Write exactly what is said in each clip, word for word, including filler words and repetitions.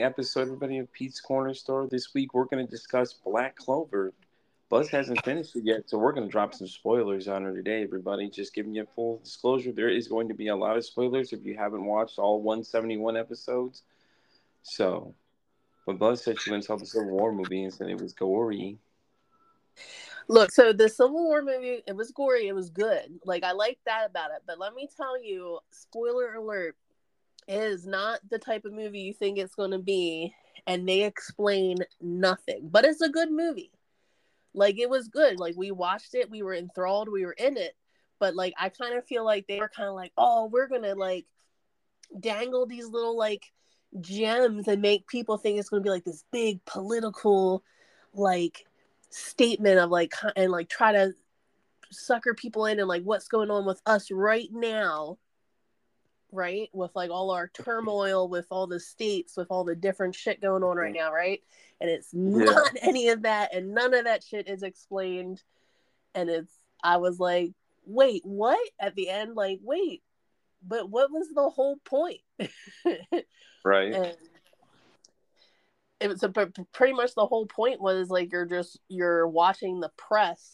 episode, everybody, of Pete's Corner Store. This week, we're going to discuss Black Clover. Buzz hasn't finished it yet, so we're going to drop some spoilers on her today, everybody. Just giving you full disclosure, there is going to be a lot of spoilers if you haven't watched all one seventy-one episodes. So, but Buzz said she went and saw the Civil War movie and said it was gory. Look, so the Civil War movie, it was gory, it was good. Like, I liked that about it. But let me tell you, spoiler alert, it is not the type of movie you think it's going to be, and they explain nothing. But it's a good movie. Like, it was good. Like, we watched it, we were enthralled, we were in it. But, like, I kind of feel like they were kind of like, oh, we're going to, like, dangle these little, like, gems and make people think it's going to be, like, this big political, like, statement of, like, and, like, try to sucker people in and, like, what's going on with us right now. Right? With, like, all our turmoil, with all the states, with all the different shit going on right now, right? And it's not yeah. any of that, and none of that shit is explained. And it's, I was like, wait, what? At the end, like, wait, but what was the whole point? Right. And it was a, pretty much the whole point was, like, you're just, you're watching the press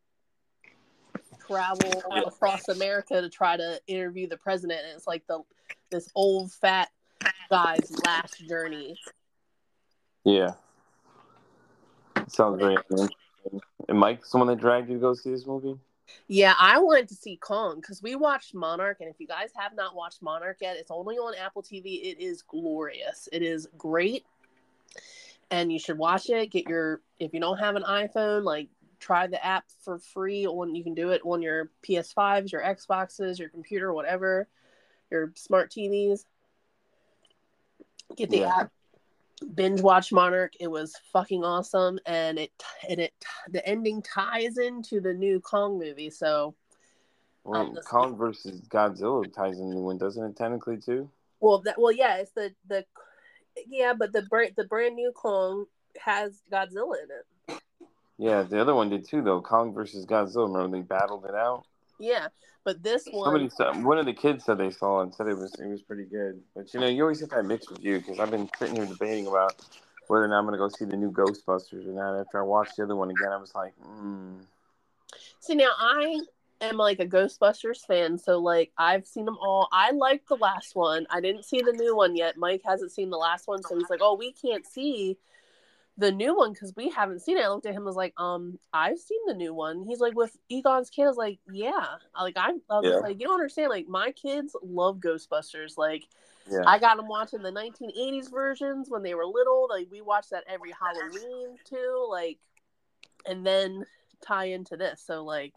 travel yeah. across America to try to interview the president, and it's like the this old fat guy's last journey. Yeah, sounds very interesting. And Mike, someone that dragged you to go see this movie? Yeah, I wanted to see Kong because we watched Monarch, and if you guys have not watched Monarch yet, it's only on Apple T V. It is glorious. It is great, and you should watch it. Get your if you don't have an iPhone, like. Try the app for free on you can do it on your P S fives, your Xboxes, your computer, whatever, your smart T Vs. Get the yeah. app, binge watch Monarch. It was fucking awesome, and it and it the ending ties into the new Kong movie. So, well, just, Kong versus Godzilla ties into one, doesn't it? Technically, too. Well, that well, yeah, it's the the yeah, but the brand the brand new Kong has Godzilla in it. Yeah, the other one did too, though. Kong versus Godzilla. Remember they battled it out? Yeah, but this one... Somebody said, one of the kids said they saw it and said it was it was pretty good. But, you know, you always get that mixed review because I've been sitting here debating about whether or not I'm going to go see the new Ghostbusters or not. After I watched the other one again, I was like, hmm. See, now I am, like, a Ghostbusters fan, so, like, I've seen them all. I liked the last one. I didn't see the new one yet. Mike hasn't seen the last one, so he's like, oh, we can't see the new one because we haven't seen it. I looked at him and was like, um, I've seen the new one. He's like, with Egon's kid. I was like, yeah. Like, I, I was yeah. like, you don't understand. Like, my kids love Ghostbusters. Like, yeah. I got them watching the nineteen eighties versions when they were little. Like, we watched that every Halloween too. Like, and then tie into this. So, like,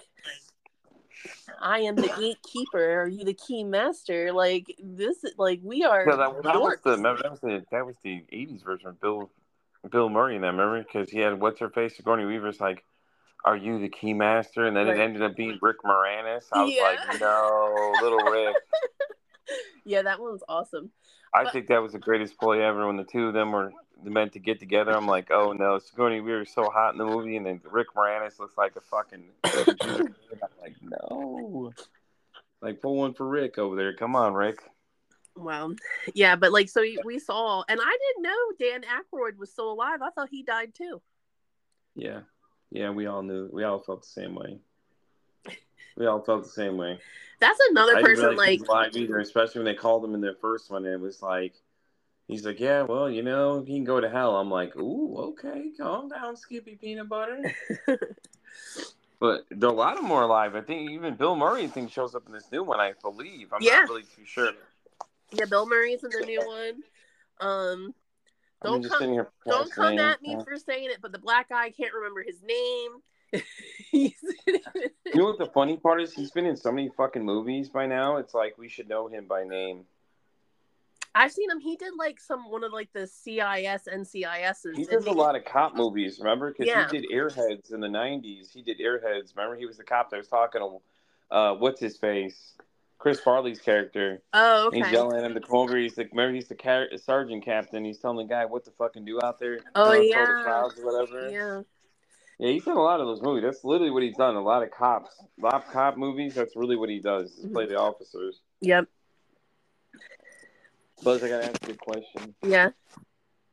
I am the gatekeeper. Are you the key master? Like, this, like, we are. Yeah, that, that was the that was the that was the eighties version of Bill. Bill Murray in that, remember? Because he had what's her face, Sigourney Weaver's like, "Are you the key master?" And then right. it ended up being Rick Moranis. I was yeah. like, "No, little Rick." Yeah, that one's awesome. I but... think that was the greatest play ever when the two of them were meant to get together. I'm like, "Oh no, Sigourney Weaver's so hot in the movie," and then Rick Moranis looks like a fucking computer. I'm like, no, like pull one for Rick over there. Come on, Rick. Well, yeah, but like, so we saw, and I didn't know Dan Aykroyd was still alive. I thought he died too. Yeah, yeah, we all knew. We all felt the same way. We all felt the same way. That's another I person, didn't like, he's alive either, especially when they called him in their first one. And it was like, he's like, yeah, well, you know, he can go to hell. I'm like, ooh, okay, calm down, Skippy Peanut Butter. But there are a lot of them are alive. I think even Bill Murray, I think, shows up in this new one. I believe. I'm yeah. not really too sure. Yeah, Bill Murray's in the new one. Um, don't come, don't come at me for saying it, but the black guy, I can't remember his name. You know what the funny part is? He's been in so many fucking movies by now. It's like we should know him by name. I've seen him. He did like some one of like the C I S, N C I S's. He does a he? lot of cop movies, remember? Because yeah. he did Airheads in the nineties. He did Airheads. Remember, he was the cop that was talking to, uh, what's his face? Chris Farley's character. Oh, okay. He's yelling at him to come over. He's like, remember, he's the car- sergeant captain. He's telling the guy what to fucking do out there. Oh, you know, yeah. the crowds or whatever. Yeah. Yeah, he's done a lot of those movies. That's literally what he's done. A lot of cops. A lot of cop movies, that's really what he does, is play the officers. Yep. Buzz, I got to ask you a question. Yeah.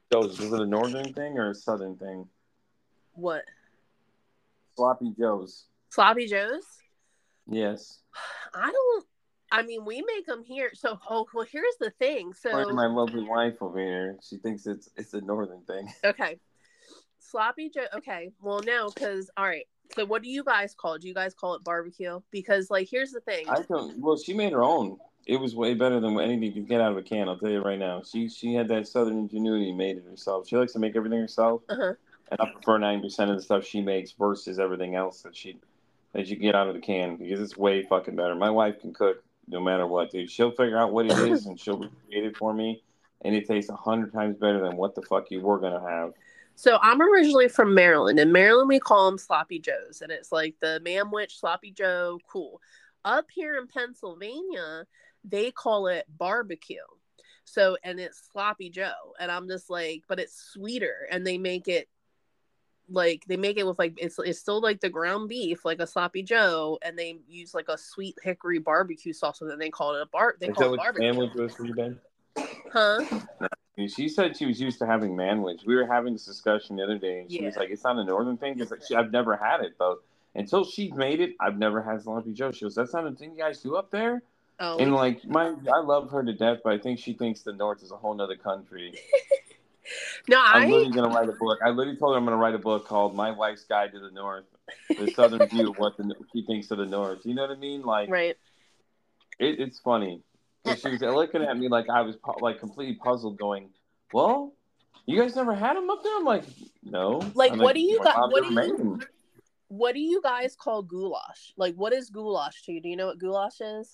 Joe's, is it a northern thing or a southern thing? What? Sloppy Joe's. Sloppy Joe's? Yes. I don't. I mean, we make them here. So, oh, well, here's the thing. So, My lovely wife over here, she thinks it's it's a northern thing. Okay. Sloppy Joe. Okay. Well, no, because, all right. So, what do you guys call it? Do you guys call it barbecue? Because, like, here's the thing. I don't. Well, she made her own. It was way better than anything you could get out of a can. I'll tell you right now. She she had that southern ingenuity, and made it herself. She likes to make everything herself, Uh-huh. and I prefer ninety percent of the stuff she makes versus everything else that she that you get out of the can because it's way fucking better. My wife can cook no matter what, dude. She'll figure out what it is and she'll recreate it for me, and it tastes a hundred times better than what the fuck you were gonna have. So I'm originally from Maryland. In Maryland, we call them Sloppy Joes, and it's like the Manwich Sloppy Joe. Cool. Up here in Pennsylvania, they call it barbecue. So, and it's Sloppy Joe, and I'm just like, but it's sweeter, and they make it like they make it with like it's it's still like the ground beef, like a Sloppy Joe, and they use like a sweet hickory barbecue sauce, and then they call it a bar. They Is call that it what barbecue. sandwich was for you, Ben? Huh? She said she was used to having manwich. We were having this discussion the other day, and she Yeah. was like, "It's not a northern thing." It's like, she, I've never had it though. Until she made it, I've never had sloppy Joe. She goes, "That's not a thing you guys do up there." Oh, And like, my, I love her to death, but I think she thinks the North is a whole nother country. no, I. I'm literally gonna write a book. I literally told her I'm gonna write a book called "My Wife's Guide to the North," the Southern view of what the, she thinks of the North. You know what I mean? Like, Right. It, it's funny. She was looking at me like I was like completely puzzled, going, "Well, you guys never had them up there?" I'm like, "No." Like, I'm what like, do you "My got? mom What never do made you? them." What do you guys call goulash? Like, what is goulash to you? Do you know what goulash is?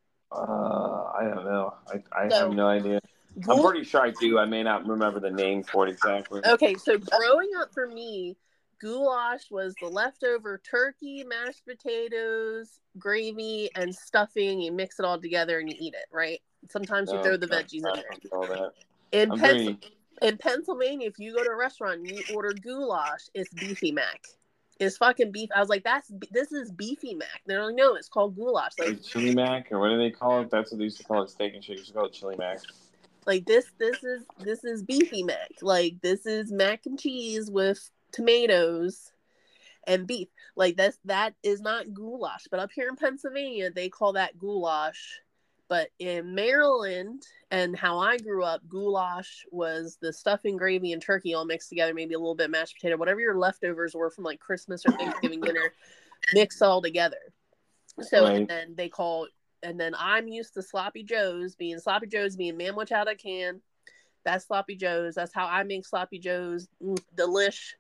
Uh, I don't know. I, I So, have no idea. I'm goul- pretty sure I do. I may not remember the name for it exactly. Okay, so growing up for me, goulash was the leftover turkey, mashed potatoes, gravy, and stuffing. You mix it all together and you eat it, right? Sometimes you No, throw the no, veggies I in there. don't do all that. In, I'm Pens- very. in Pennsylvania, if you go to a restaurant and you order goulash, it's beefy mac. It's fucking beef. I was like, "That's this is beefy mac." They're like, "No, it's called goulash." Like, Like chili mac, or what do they call it? That's what they used to call it. Steak and shake. They used to call it chili mac. like this, this is this is beefy mac. Like, this is mac and cheese with tomatoes and beef. Like, that's that is not goulash. But up here in Pennsylvania, they call that goulash. But in Maryland and how I grew up, goulash was the stuffing, gravy, and turkey all mixed together, maybe a little bit of mashed potato, whatever your leftovers were from like Christmas or Thanksgiving dinner, mixed all together. So, Right. and then they call, and then I'm used to Sloppy Joe's, being Sloppy Joe's, being manwich out of can. That's Sloppy Joe's. That's how I make Sloppy Joe's. Mm, delish.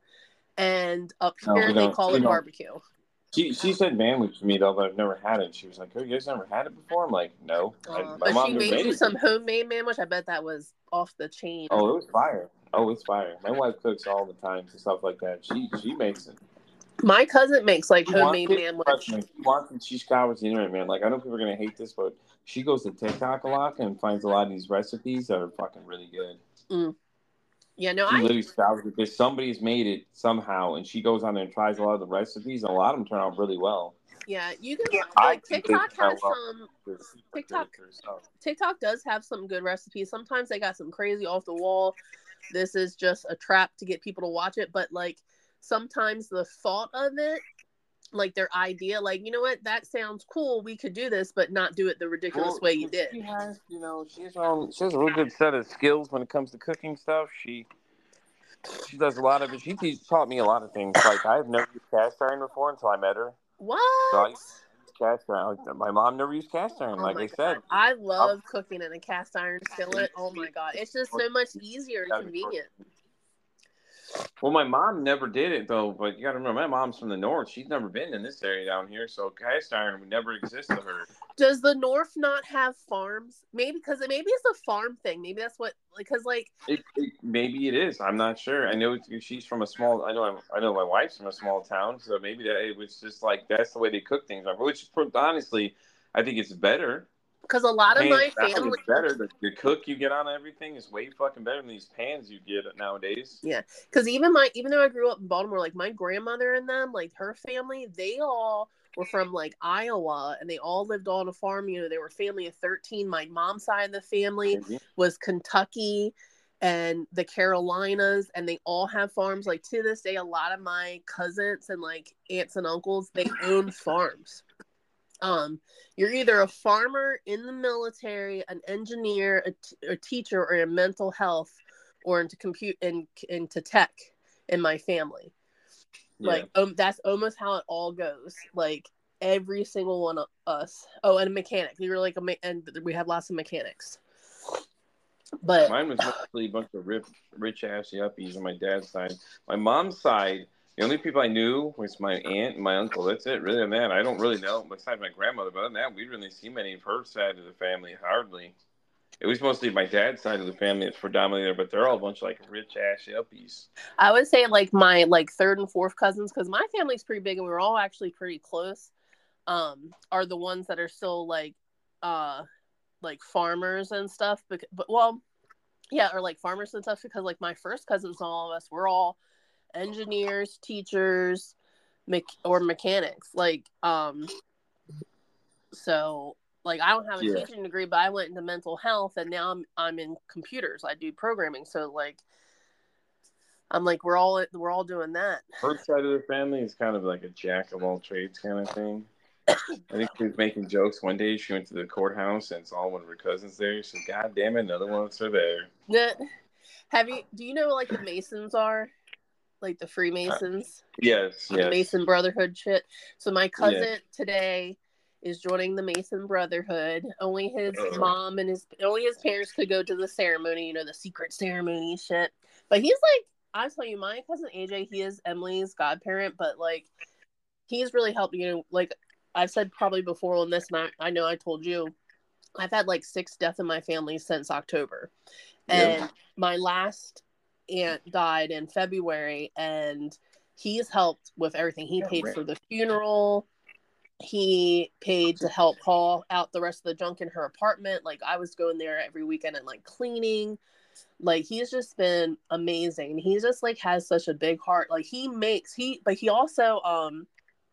And up No, here, we they don't. call We it don't. barbecue. She she said manwich to me though, but I've never had it. She was like, "Oh, you guys never had it before?" I'm like, "No, I, Uh, my but she mom never made made you it." some homemade manwich. I bet that was off the chain. Oh, it was fire. Oh, it's fire. My wife cooks all the time and stuff like that. She she makes it. My cousin makes like She wants homemade it. Trust manwich. me, she wants it. She scours the internet, man. Like I know people are gonna hate this, but she goes to TikTok a lot and finds a lot of these recipes that are fucking really good. Mm. Yeah, no, She I literally scours it because somebody's made it somehow, and she goes on there and tries a lot of the recipes, and a lot of them turn out really well. yeah, you can I like think they TikTok turn out has well. some It's TikTok for herself. TikTok does have some good recipes. Sometimes they got some crazy off the wall. This is just a trap to get people to watch it, but like sometimes the thought of it, like their idea, like, you know what, that sounds cool, we could do this, but not do it the ridiculous Well, way you did. she has, you know, she has, um, she has a real good set of skills when it comes to cooking stuff. She she does a lot of it. She te- taught me a lot of things. Like I've never used cast iron before until I met her. What? So I used cast iron. My mom never used cast iron. Oh Like my I god, said, I I'm, love cooking in a cast iron skillet. Oh my god, it's just so much easier and convenient. Well, my mom never did it though, but you got to remember, my mom's from the north. She's never been in this area down here, so cast iron would never exist to her. Does the north not have farms? Maybe because maybe it's a farm thing. Maybe that's what, because like It, it, maybe it is. I'm not sure. I know it's, she's from a small. I know. I'm, I know my wife's from a small town, so maybe that it was just like that's the way they cook things. Which honestly, I think it's better. because a lot of my Hands down, family, it's better. The, the cook you get on everything is way fucking better than these pans you get nowadays. yeah, because even my even though I grew up in Baltimore, like my grandmother and them, like her family, they all were from like Iowa, and they all lived on a farm. You know, they were a family of thirteen. My mom's side of the family Mhm. was Kentucky, and the Carolinas, and they all have farms. Like to this day, a lot of my cousins and like aunts and uncles, they own farms. Um, you're either a farmer, in the military, an engineer, a, t- a teacher, or in mental health, or into compute in, into tech in my family. Yeah. Like um, that's almost how it all goes. Like every single one of us. Oh, and a mechanic. We were like a me- and we have lots of mechanics. But mine was mostly a bunch of rich, rich ass yuppies on my dad's side. My mom's side, the only people I knew was my aunt and my uncle. That's it. Really, than that, I don't really know. Besides my grandmother, but other than that, we didn't really see many of her side of the family. Hardly. It was mostly my dad's side of the family that's predominantly there, but they're all a bunch of like rich ass yuppies. I would say like my like third and fourth cousins, because my family's pretty big and we were all actually pretty close. Um, are the ones that are still like, uh, like farmers and stuff. But, but well, yeah, or like farmers and stuff, because like my first cousins and all of us, we're all engineers, teachers, me- or mechanics. Like, um, so like I don't have a yeah. teaching degree, but I went into mental health, and now I'm I'm in computers. I do programming, so like I'm like we're all we're all doing that. Her side of the family is kind of like a jack of all trades kind of thing. I think she was making jokes one day. She went to the courthouse and saw one of her cousins there. She said, "God damn it, another one of us are there." Yeah. Have you? Do you know what, like the Masons are? Like the Freemasons? Uh, yes, the yes. Mason Brotherhood shit. So my cousin yeah. today is joining the Mason Brotherhood. Only his Uh-oh. mom and his only his parents could go to the ceremony, you know, the secret ceremony shit. But he's like, I tell you, my cousin A J, he is Emily's godparent, but like he's really helped, you know, like I've said probably before on this, and I, I know I told you, I've had like six deaths in my family since October. And yeah. my last aunt died in February, and he's helped with everything. He paid for the funeral. He paid to help haul out the rest of the junk in her apartment. Like I was going there every weekend and like cleaning. Like he's just been amazing. He just like has such a big heart. Like he makes he, but he also um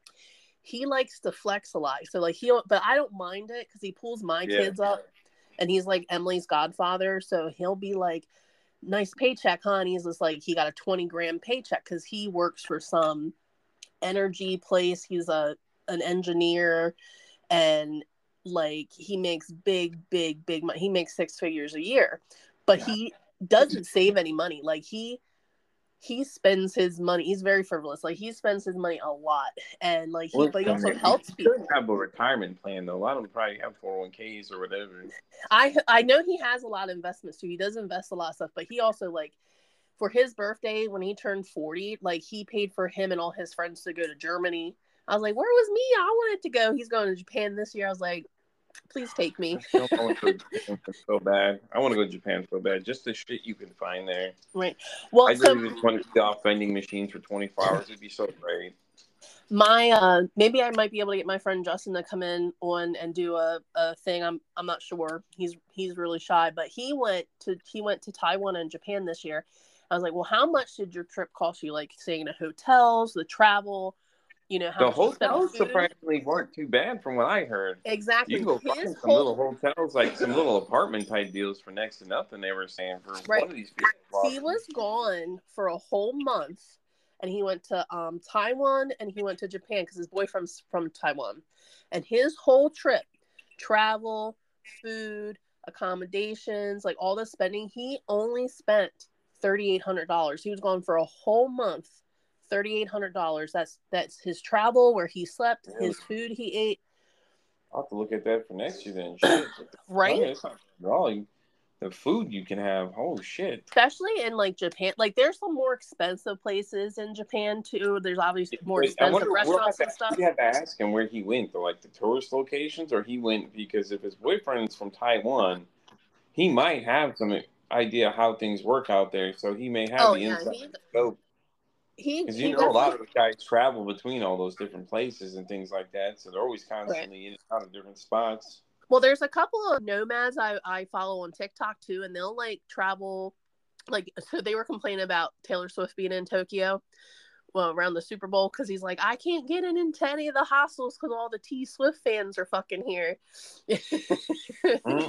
he likes to flex a lot. So like he, but I don't mind it because he pulls my yeah. kids up, and he's like Emily's godfather. So he'll be like, "Nice paycheck, huh?" And he's just like, he got a twenty grand paycheck because he works for some energy place. He's a an engineer, and like he makes big, big, big money. He makes six figures a year, but he doesn't save any money. Like he he spends his money. He's very frivolous. Like he spends his money a lot, and like he, well, but he also helps people. He have a retirement plan though. A lot of them probably have four oh one k's or whatever. I I know he has a lot of investments too. He does invest a lot of stuff, but he also like for his birthday when he turned forty, like he paid for him and all his friends to go to Germany. I was like, where was me? I wanted to go. He's going to Japan this year. I was like, please take me. I want to go to Japan so bad. I want to go to Japan so bad. Just the shit you can find there. Right. Well, I so, really just want to see off vending machines for twenty-four hours. It'd be so great. My uh, maybe I might be able to get my friend Justin to come in on and do a, a thing. I'm I'm not sure. He's he's really shy, but he went to he went to Taiwan and Japan this year. I was like, well, how much did your trip cost you? Like staying in hotels, the travel. You know, how the hotels surprisingly weren't too bad from what I heard. Exactly. You can go His find some whole... little hotels, like some little apartment type deals for next to nothing. They were saying for right. one of these people. He was gone for a whole month, and he went to um, Taiwan and he went to Japan because his boyfriend's from Taiwan. And his whole trip, travel, food, accommodations, like all the spending, he only spent thirty-eight hundred dollars. He was gone for a whole month. thirty-eight hundred dollars. That's that's his travel, where he slept, really? His food he ate. I'll have to look at that for next year then. Shit. Right? It's not wrong. The food you can have, oh shit. Especially in like Japan. Like there's some more expensive places in Japan too. There's obviously more expensive wonder, restaurants we'll and stuff. We have to ask him where he went, to like the tourist locations, or he went because if his boyfriend's from Taiwan, he might have some idea how things work out there. So he may have oh, the yeah, inside he, scope. Because you know a lot of the guys travel between all those different places and things like that, so they're always constantly right. in and out of different spots. Well, there's a couple of nomads I, I follow on TikTok too, and they'll like travel. Like, so they were complaining about Taylor Swift being in Tokyo, well, around the Super Bowl, because he's like, I can't get in into any of the hostels because all the T Swift fans are fucking here. mm.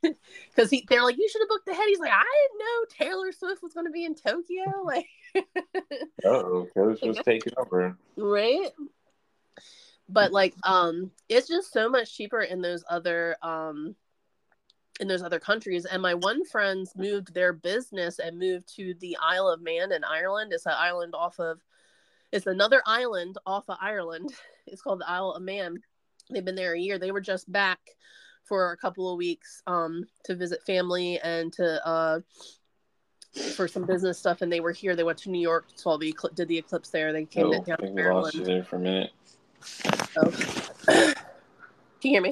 because he they're like, you should have booked ahead. He's like, I didn't know Taylor Swift was going to be in Tokyo. Like, oh, Taylor Swift's taking over, right? But like, um, it's just so much cheaper in those other um in those other countries. And my one friend's moved their business and moved to the Isle of Man in Ireland. It's an island off of, it's another island off of Ireland. It's called the Isle of Man. They've been there a year. They were just back for a couple of weeks um, to visit family and to uh, for some business stuff. And they were here. They went to New York, saw the ecl- did the eclipse there. They came oh, down I think to we Ireland. lost you there for a minute. So. Can you hear me?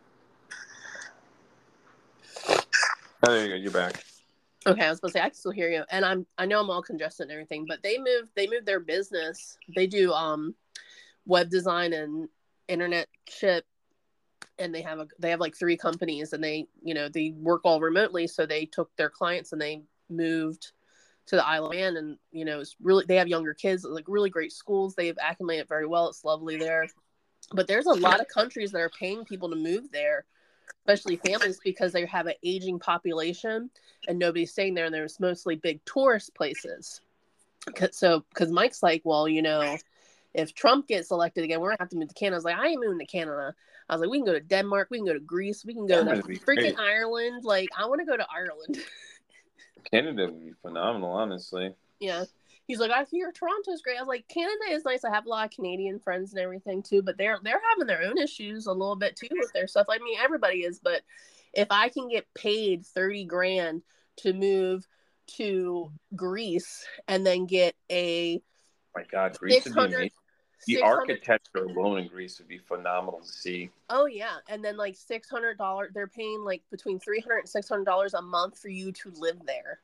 Oh, there you go. You're back. Okay, I was supposed to say I can still hear you, and I'm I know I'm all congested and everything, but they moved they moved their business. They do um web design and internet ship, and they have a they have like three companies, and they you know they work all remotely. So they took their clients and they moved to the Isle of Man, and you know it's really they have younger kids, like really great schools. They've acclimated very well. It's lovely there, but there's a lot of countries that are paying people to move there, especially families, because they have an aging population and nobody's staying there, and there's mostly big tourist places. So, because Mike's like, well, you know, if Trump gets elected again, we're gonna have to move to Canada. I was like, I ain't moving to Canada. I was like, we can go to Denmark, we can go to Greece, we can go Canada to would be freaking great. Ireland. Like, I want to go to Ireland. Canada would be phenomenal, honestly. Yeah. He's like, I hear Toronto's great. I was like, Canada is nice. I have a lot of Canadian friends and everything too, but they're they're having their own issues a little bit too with their stuff. I mean, everybody is, but if I can get paid thirty grand to move to Greece and then get a My God, Greece would be amazing. The six hundred architecture alone in Greece would be phenomenal to see. Oh yeah, and then like six hundred dollars. They're paying like between three hundred and six hundred dollars a month for you to live there.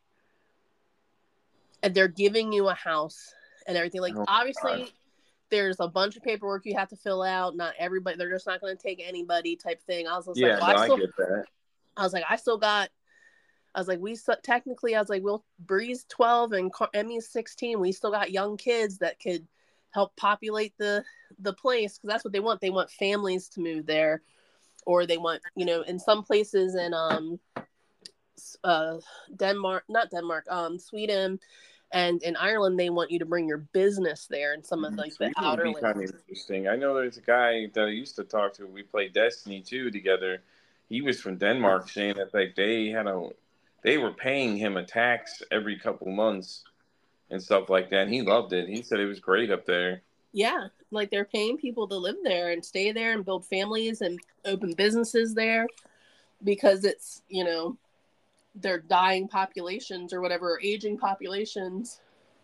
And they're giving you a house and everything. Like, oh, obviously, God. there's a bunch of paperwork you have to fill out. Not everybody, they're just not going to take anybody type thing. I was just yeah, like, well, no, I, I still, get that. I was like, I still got, I was like, we still, technically, I was like, we'll Bree's twelve and Emmy's sixteen. We still got young kids that could help populate the, the place. Cause that's what they want. They want families to move there, or they want, you know, in some places in, um, uh, Denmark, not Denmark, um, Sweden, and in Ireland, they want you to bring your business there in some of like Sweden the outer would be kind of interesting. I know there's a guy that I used to talk to. We played Destiny two together. He was from Denmark, saying that like they had a, they were paying him a tax every couple months and stuff like that. And he loved it. He said it was great up there. Yeah, like they're paying people to live there and stay there and build families and open businesses there because it's, you know, they're dying populations or whatever, or aging populations.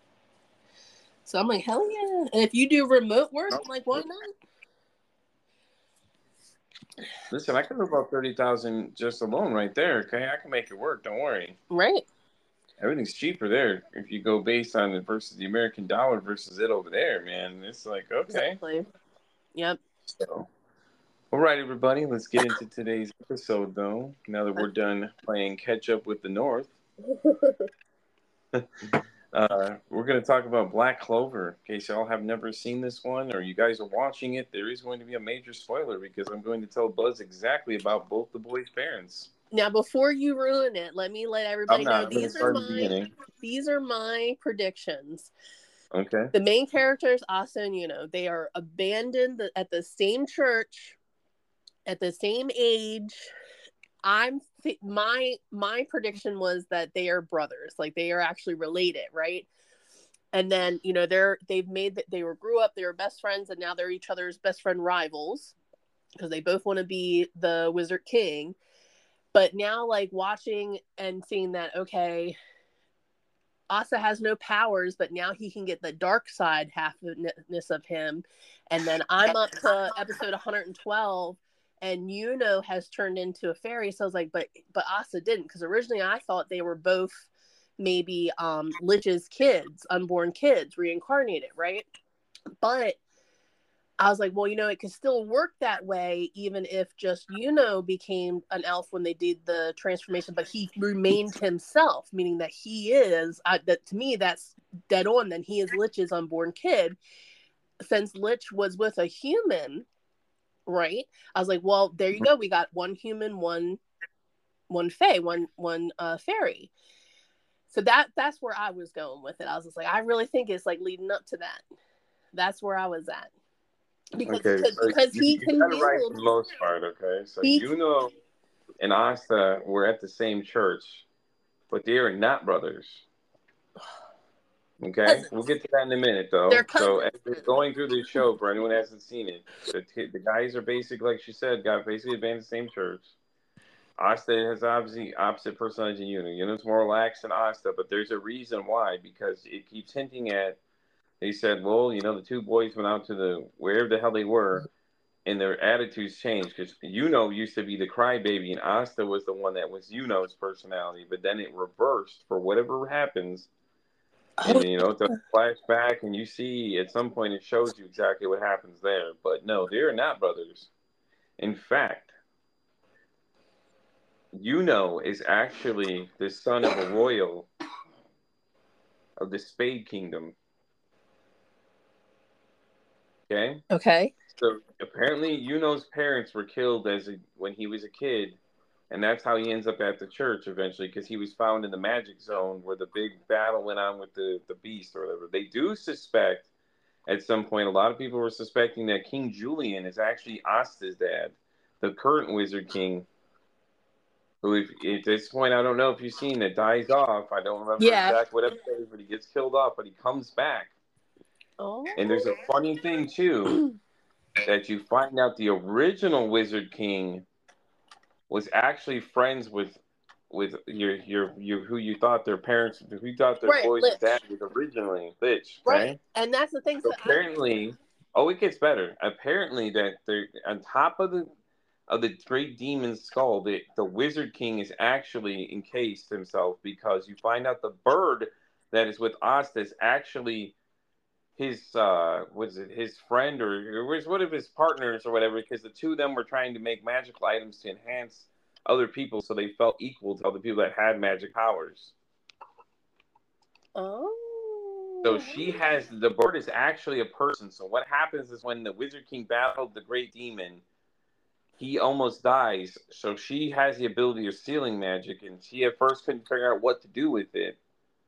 So I'm like, hell yeah. And if you do remote work, I'm like, why not? Listen, I can live about thirty thousand just alone right there. Okay, I can make it work. Don't worry. Right. Everything's cheaper there if you go based on it versus the American dollar versus it over there, man. It's like, okay. Exactly. Yep. So, all right, everybody, let's get into today's episode, though. Now that we're done playing catch up with the North, uh, we're going to talk about Black Clover. In case y'all have never seen this one or you guys are watching it, there is going to be a major spoiler because I'm going to tell Buzz exactly about both the boys' parents. Now, before you ruin it, let me let everybody I'm not, know I'm these are my these are my predictions. Okay. The main characters, Asa and Yuno, they are abandoned at the same church, at the same age. I'm th- my my prediction was that they are brothers, like they are actually related, right? And then you know they're they've made that they were grew up, they were best friends, and now they're each other's best friend rivals because they both want to be the Wizard King. But now, like watching and seeing that, okay, Asa has no powers, but now he can get the dark side halfness of him. And then I'm up to episode one hundred twelve, and Yuno has turned into a fairy. So I was like, but but Asa didn't, because originally I thought they were both maybe um, Lich's kids, unborn kids, reincarnated, right? But I was like, well, you know, it could still work that way, even if just Yuno became an elf when they did the transformation, but he remained himself, meaning that he is, uh, that to me, that's dead on. Then he is Lich's unborn kid. Since Lich was with a human, right? I was like, well, there you go. We got one human, one one fae, one one uh, fairy. So that that's where I was going with it. I was just like, I really think it's like leading up to that. That's where I was at because Okay, because, so because you, he you got it right congealed. for the most part, okay? So He Yuno and Asta were at the same church, but they are not brothers. Okay, we'll cousins. get to that in a minute, They're though. So as cousins. we're going through this show, for anyone who hasn't seen it, the, t- the guys are basically, like she said, got basically been in the same church. Asta has obviously opposite personality than Yuno. Yuno's more relaxed than Asta, but there's a reason why, because it keeps hinting at, they said, well, you know, the two boys went out to the, wherever the hell they were, and their attitudes changed, because Yuno used to be the crybaby, and Asta was the one that was Yuno's personality, but then it reversed for whatever happens. And Oh, you know, it's a flashback, and you see at some point it shows you exactly what happens there. But no, they're not brothers. In fact, Yuno is actually the son of a royal of the Spade Kingdom. Okay? okay. So apparently Yuno's parents were killed as a, when he was a kid, and that's how he ends up at the church eventually, because he was found in the magic zone where the big battle went on with the, the beast or whatever. They do suspect at some point, a lot of people were suspecting that King Julian is actually Asta's dad, the current Wizard King, who, if, at this point, I don't know if you've seen it, dies off. I don't remember Yeah. exactly what episode, but he gets killed off, but he comes back. Oh. And there's a funny thing, too, that you find out the original Wizard King was actually friends with with your your your who you thought their parents, who you thought their Right, boys' Lich. dad was originally, Lich. Right, Okay, and that's the thing. so So I, apparently, oh, it gets better. Apparently, that they're on top of the of the great demon's skull, the the Wizard King is actually encased himself, because you find out the bird that is with Asta is actually his uh was it his friend, or, or was one of his partners or whatever, because the two of them were trying to make magical items to enhance other people so they felt equal to other people that had magic powers. So oh, she has, the bird is actually a person. So what happens is when the Wizard King battled the great demon, he almost dies. So she has the ability of stealing magic, and she at first couldn't figure out what to do with it.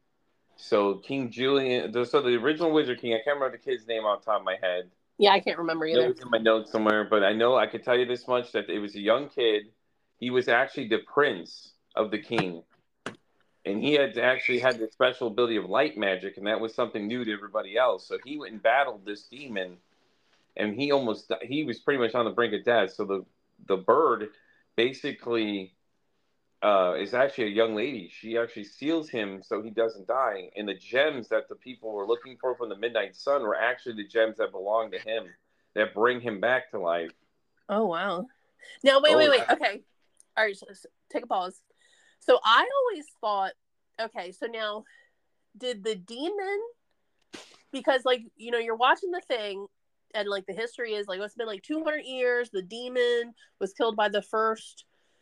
So King Julian, so the original Wizard King, I can't remember the kid's name off the top of my head. yeah, I can't remember It either. was in my notes somewhere, but I know I could tell you this much, that it was a young kid. He was actually the prince of the king. And he had actually had the special ability of light magic, and that was something new to everybody else. So he went and battled this demon, and he almost, he was pretty much on the brink of death. So the the bird basically uh, is actually a young lady. She actually seals him so he doesn't die. And the gems that the people were looking for from the Midnight Sun were actually the gems that belong to him, that bring him back to life. Oh wow. Now wait, Oh, wait, wait. yeah. Okay, all right. So, so take a pause. So I always thought, okay, so now did the demon? Because like you know, you're watching the thing, and like the history is like it's been like two hundred years. The demon was killed by the first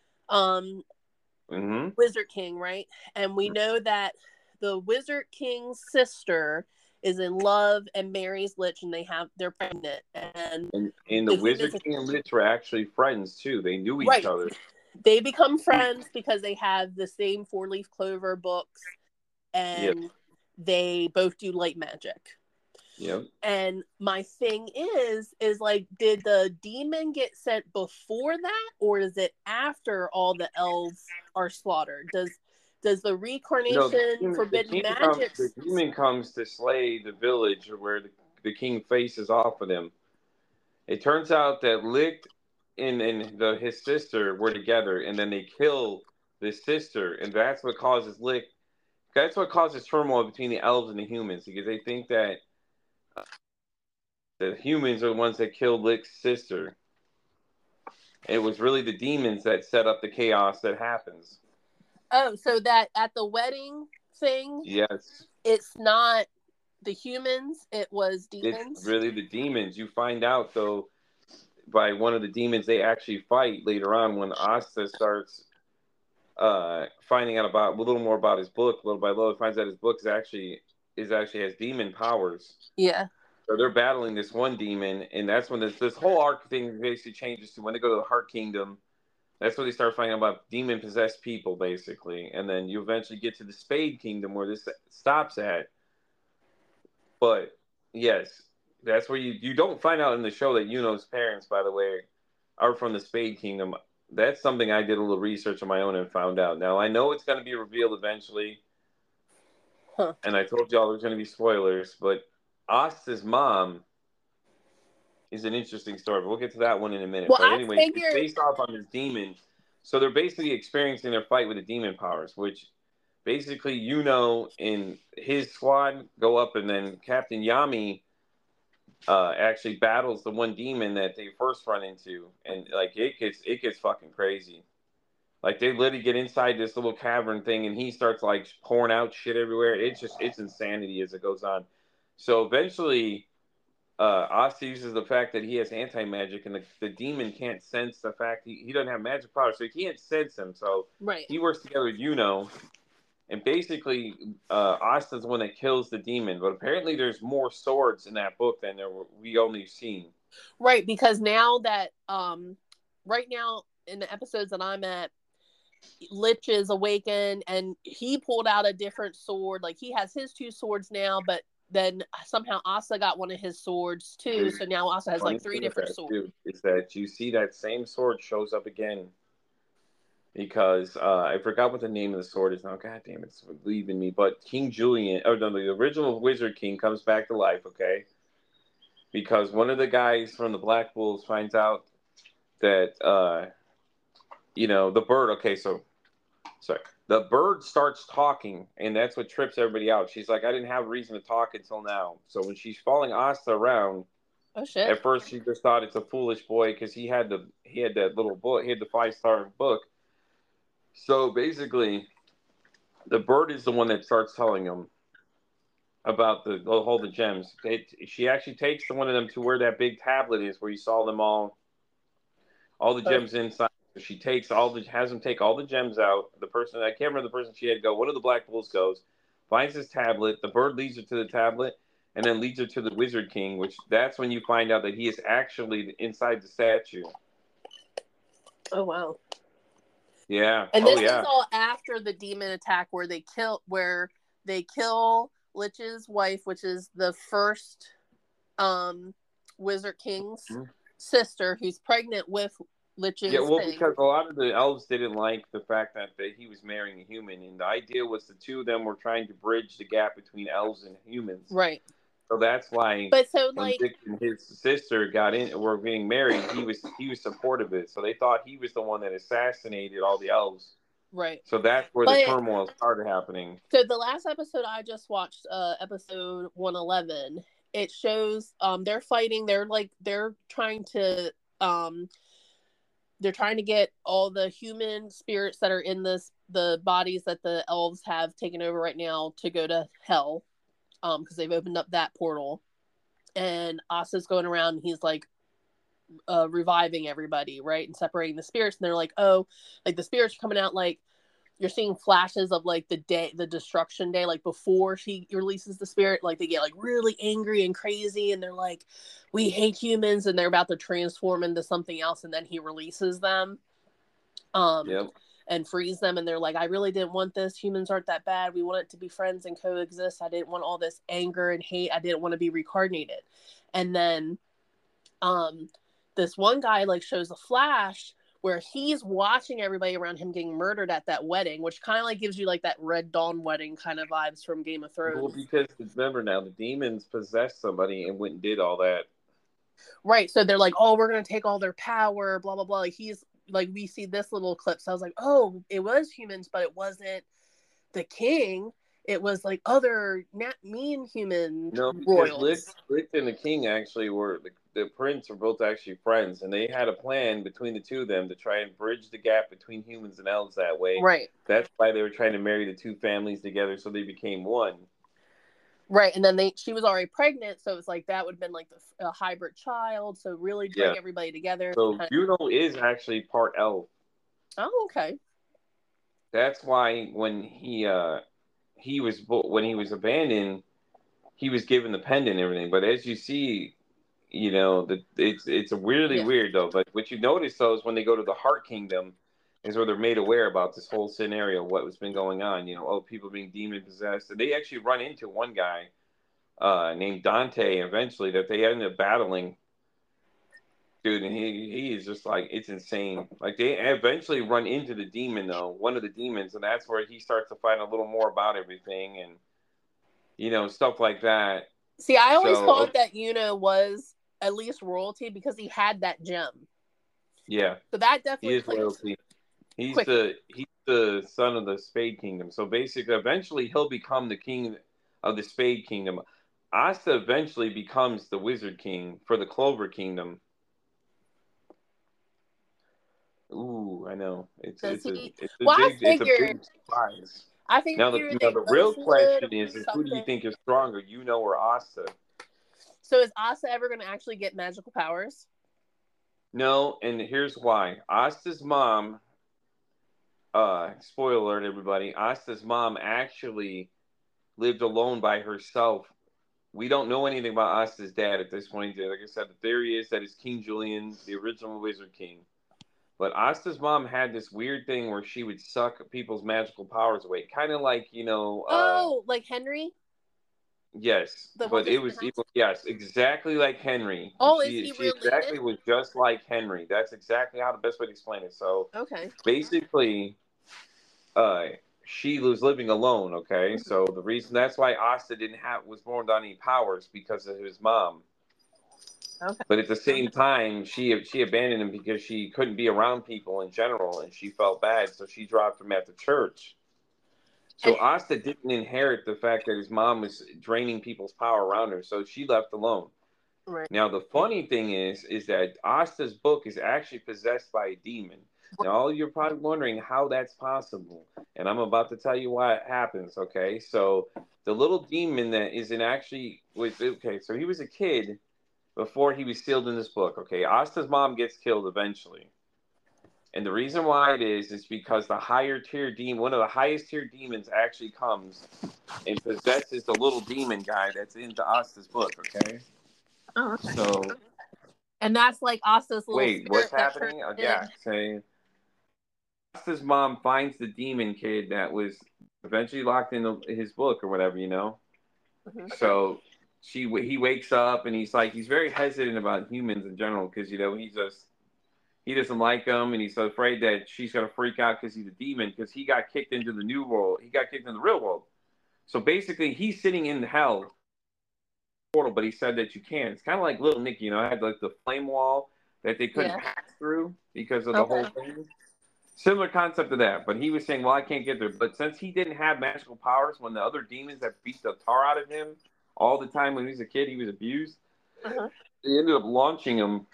um Mm-hmm. Wizard King, right? And we know that the Wizard King's sister is in love and marries Lich, and they have they're pregnant. And And, and the the Wizard humans, King and Lich were actually friends too. They knew each right? other. They become friends because they have the same four leaf clover books, Yep. and they both do light magic. Yep. And my thing is, is like, did the demon get sent before that, or is it after all the elves are slaughtered? Does does the No, the, reincarnation, demon, the, forbidden king comes, magic? the demon comes to slay the village where the, the king faces off with him. It turns out that Licht and, and the, his sister were together, and then they kill the sister, and that's what causes Licht. That's what causes turmoil between the elves and the humans, because they think that uh, the humans are the ones that killed Licht's sister. It was really the demons that set up the chaos that happens. Oh, so that at the wedding thing, Yes. it's not the humans; it was demons. It's really the demons. You find out, though, by one of the demons they actually fight later on when Asta starts uh, finding out about a little more about his book. Little by little, finds out his book is actually is actually has demon powers. Yeah. So they're battling this one demon, and that's when this this whole arc thing basically changes to when they go to the Heart Kingdom. That's where they start finding out about demon possessed people, basically, and then you eventually get to the Spade Kingdom where this stops at. But yes, that's where you you don't find out in the show that Yuno's parents, by the way, are from the Spade Kingdom. That's something I did a little research on my own and found out. Now I know it's going to be revealed eventually, huh. and I told y'all there's going to be spoilers. But Asta's mom is an interesting story, but we'll get to that one in a minute. Well, But I anyways, it's figured. based off on this demon. So they're basically experiencing their fight with the demon powers, which basically Yuno and his squad go up, and then Captain Yami uh, actually battles the one demon that they first run into, and like it gets it gets fucking crazy. Like they literally get inside this little cavern thing, and he starts like pouring out shit everywhere. It's just it's insanity as it goes on. So eventually, uh, Asta uses the fact that he has anti magic, and the, the demon can't sense the fact he, he doesn't have magic power, so he can't sense him. So Right. he works together with Yuno, and basically, uh, Asta's the one that kills the demon. But apparently, there's more swords in that book than there were, we only seen. Right, because now that um, right now in the episodes that I'm at, Lich is awakened, and he pulled out a different sword. Like he has his two swords now, but then somehow Asa got one of his swords too. So now Asa has Funny like three thing with different that swords. too is that you see that same sword shows up again because uh, I forgot what the name of the sword is now. God damn, it's leaving me. But King Julian, or no, the original Wizard King comes back to life. Okay, because one of the guys from the Black Bulls finds out that uh, you know the bird. Okay, so sorry, the bird starts talking, and that's what trips everybody out. She's like, I didn't have a reason to talk until now. So when she's following Asta around. Oh shit! At first, she just thought it's a foolish boy because he had the he had that little book, he had the five star book. So basically, the bird is the one that starts telling him about the hold the gems. It, she actually takes the one of them to where that big tablet is, where you saw them all, all the Oh, gems inside. So she takes all the has him take all the gems out. The person I can't remember the person she had go. One of the Black Bulls goes, finds his tablet. The bird leads her to the tablet, and then leads her to the Wizard King. Which that's when you find out that he is actually inside the statue. oh wow! Yeah. And Oh this yeah. is all after the demon attack, where they kill where they kill Lich's wife, which is the first um, Wizard King's Mm-hmm. sister, who's pregnant with Yeah, Lich's well, thing. because a lot of the elves didn't like the fact that, that he was marrying a human, and the idea was the two of them were trying to bridge the gap between elves and humans. Right. So that's why But so when like Dick and his sister got in, were being married, he was he was supportive of it. So they thought he was the one that assassinated all the elves. right. So that's where But the turmoil started happening. so the last episode I just watched, uh, episode one eleven, it shows um they're fighting. They're like they're trying to um they're trying to get all the human spirits that are in this the bodies that the elves have taken over right now to go to hell, um because they've opened up that portal. And Asa's going around and he's like uh reviving everybody, right, and separating the spirits. And they're like, oh, like the spirits are coming out, like you're seeing flashes of like the day, the destruction day, like before she releases the spirit, like they get like really angry and crazy, and they're like, we hate humans, and they're about to transform into something else, and then he releases them um Yep. and frees them, and they're like, I really didn't want this, humans aren't that bad, we want it to be friends and coexist, I didn't want all this anger and hate, I didn't want to be reincarnated. And then um this one guy like shows a flash where he's watching everybody around him getting murdered at that wedding, which kind of like gives you like that Red Dawn wedding kind of vibes from Game of Thrones. Well, because remember now, the demons possessed somebody and went and did all that. Right. So they're like, oh, we're going to take all their power, blah, blah, blah. Like he's like, we see this little clip. So I was like, oh, it was humans, but it wasn't the king. It was like other not mean human No, because royals. Lich, Lich and the king actually were the, the prince were both actually friends, and they had a plan between the two of them to try and bridge the gap between humans and elves that way. Right. That's why they were trying to marry the two families together so they became one. Right, and then they she was already pregnant, so it was like that would have been like the, a hybrid child. So really bring Yeah. everybody together. So Juno is actually part elf. Oh, okay. That's why when he uh he was when he was abandoned, he was given the pendant and everything. But as you see, you know, the, it's it's weirdly Yeah. weird though. But what you notice though is when they go to the Heart Kingdom, is where they're made aware about this whole scenario, what was been going on. You know, oh, people being demon possessed, and they actually run into one guy uh, named Dante eventually that they end up battling. Dude, and he he is just like, it's insane. Like they eventually run into the demon though, one of the demons, and that's where he starts to find a little more about everything and you know stuff like that. See, I always So thought okay, that Yuna was at least royalty because he had that gem. yeah, So that he definitely is clicked royalty. He's quicker. the he's the son of the Spade Kingdom. So basically, eventually he'll become the king of the Spade Kingdom. Asta eventually becomes the Wizard King for the Clover Kingdom. Ooh, I know. It's Does it's a he? it's a Well, I big it's a figured. big surprise. I Now the figured now they the real both would question or is is who do you something. think is stronger, you know, or Asta? So is Asa ever going to actually get magical powers? No, and here's why. Asta's mom, uh, spoiler alert, everybody. Asta's mom actually lived alone by herself. We don't know anything about Asta's dad at this point. Like I said, the theory is that it's King Julian, the original Wizard King. But Asta's mom had this weird thing where she would suck people's magical powers away, kind of like you know. Uh, Oh, like Henry, yes, the one but that it in the was it house. was yes, exactly like Henry. Oh, is She he she exactly related? was just like Henry. That's exactly how the best way to explain it. So Okay. basically, uh, she was living alone. Okay, Mhm. so the reason that's why Asta didn't have was born without any powers because of his mom. Okay. But at the same time, she she abandoned him because she couldn't be around people in general, and she felt bad, so she dropped him at the church. And So Asta didn't inherit the fact that his mom was draining people's power around her, so she left alone. right. Now the funny thing is, is that Asta's book is actually possessed by a demon. Now you're probably wondering how that's possible, and I'm about to tell you why it happens. Okay, so the little demon that isn't actually with okay, so he was a kid before he was sealed in this book. Okay, Asta's mom gets killed eventually. And the reason why it is is because the higher tier demon, one of the highest tier demons, actually comes and possesses the little demon guy that's into Asta's book. Okay, Oh, okay. so And that's like Asta's little wait, what's spirit that turned happening? Uh, in. yeah, say Asta's mom finds the demon kid that was eventually locked in the, his book or whatever, you know. Mhm. So she he wakes up and he's like he's very hesitant about humans in general because you know he just he doesn't like them and he's afraid that she's gonna freak out because he's a demon because he got kicked into the new world. He got kicked in the real world. So basically, he's sitting in hell portal, but he said that you can't. It's kind of like Little Nicky, you know, I had like the flame wall that they couldn't Yeah. pass through because of the whole Okay. thing. Similar concept to that, but he was saying, "Well, I can't get there." But since he didn't have magical powers, when the other demons that beat the tar out of him all the time when he was a kid, he was abused. Uh-huh. They ended up launching him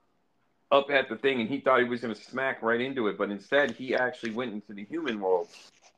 up at the thing, and he thought he was going to smack right into it, but instead he actually went into the human world.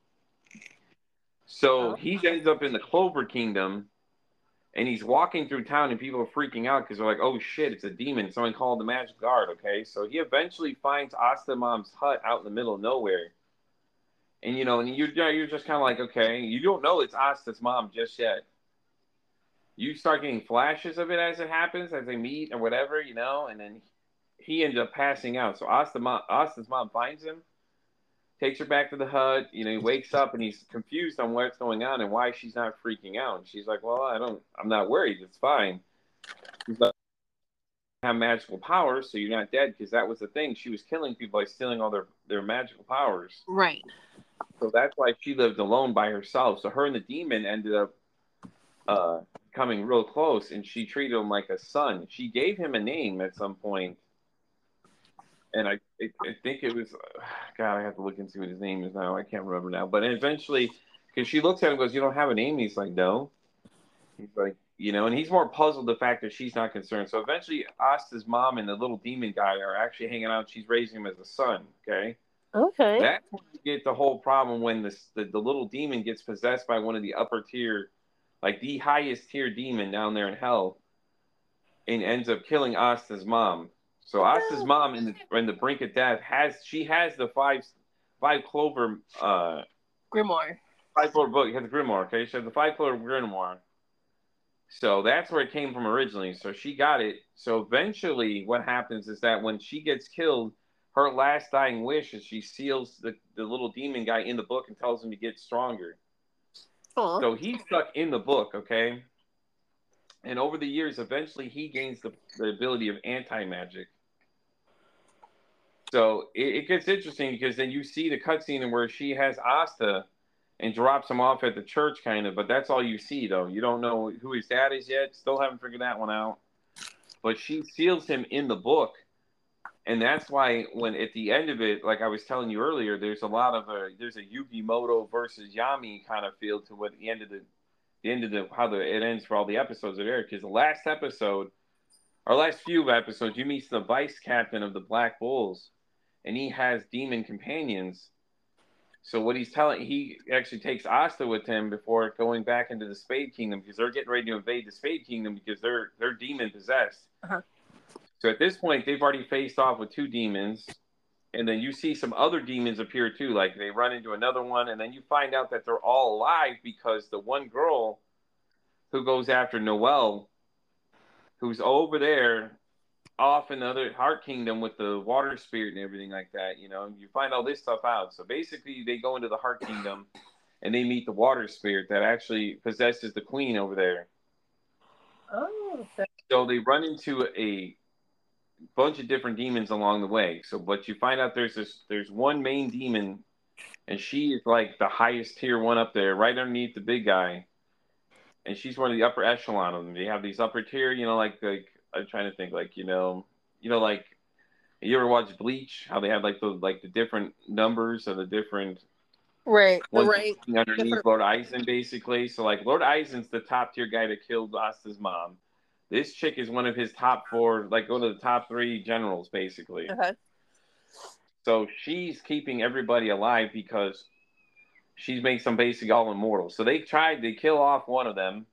So Oh. he ends up in the Clover Kingdom, and he's walking through town, and people are freaking out because they're like, "Oh shit, it's a demon!" Someone called the magic guard. Okay, so he eventually finds Asta Mom's hut out in the middle of nowhere, and you know, and you're you're just kind of like, okay, you don't know it's Asta's mom just yet. You start getting flashes of it as it happens, as they meet or whatever, you know, and then he ends up passing out. So Asta mom, Asta's mom finds him, takes her back to the hut. You know, he wakes up and he's confused on what's going on and why she's not freaking out. And she's like, "Well, I don't, I'm not worried. It's fine." He's like, "You have magical powers, so you're not dead," because that was the thing. She was killing people by stealing all their their magical powers. Right. So that's why she lived alone by herself. So her and the demon ended up uh, coming real close, and she treated him like a son. She gave him a name at some point, and I, I, I think it was, God, I have to look and see what his name is now. I can't remember now. But eventually, because she looks at him and goes, "You don't have a name?" And he's like, "No." He's like, you know, and he's more puzzled the fact that she's not concerned. So eventually, Asta's mom and the little demon guy are actually hanging out. She's raising him as a son. Okay. Okay. That's where you get the whole problem when this, the, the little demon gets possessed by one of the upper tier, like the highest tier demon down there in hell, and ends up killing Asta's mom. So Asta's No. mom in the in the brink of death has she has the five five clover uh Grimoire. five clover book. She has the grimoire. Okay, she has the five clover grimoire. So that's where it came from originally. So she got it. So eventually, what happens is that when she gets killed, her last dying wish is she seals the, the little demon guy in the book and tells him to get stronger. Aw. So he's stuck in the book, okay? And over the years, eventually he gains the, the ability of anti-magic. So it, it gets interesting because then you see the cutscene where she has Asta and drops him off at the church, kind of. But that's all you see, though. You don't know who his dad is yet. Still haven't figured that one out. But she seals him in the book. And that's why when at the end of it, like I was telling you earlier, there's a lot of a there's a Yugimoto versus Yami kind of feel to what the end of the the end of the how the it ends for all the episodes are there. Because the last episode, our last few episodes, you meet the vice captain of the Black Bulls, and he has demon companions. So what he's telling, he actually takes Asta with him before going back into the Spade Kingdom because they're getting ready to invade the Spade Kingdom because they're they're demon possessed. Uh-huh. So at this point, they've already faced off with two demons, and then you see some other demons appear too. Like they run into another one, and then you find out that they're all alive because the one girl who goes after Noelle, who's over there off in the other Heart Kingdom with the water spirit and everything like that, you know, you find all this stuff out. So basically, they go into the Heart Kingdom, and they meet the water spirit that actually possesses the queen over there. Oh. Okay. So they run into a bunch of different demons along the way. So, but you find out there's this, there's one main demon, and she is like the highest tier one up there, right underneath the big guy. And she's one of the upper echelon of them. They have these upper tier, you know, like like I'm trying to think, like you know, you know, like you ever watch Bleach? How they had like the like the different numbers of the different right, ones right. underneath Different. Lord Aizen, basically. So like Lord Aizen's the top tier guy that killed Asta's mom. This chick is one of his top four, like one of the top three generals, basically. Okay. So she's keeping everybody alive because she's makes them basically all immortal. So they tried to kill off one of them.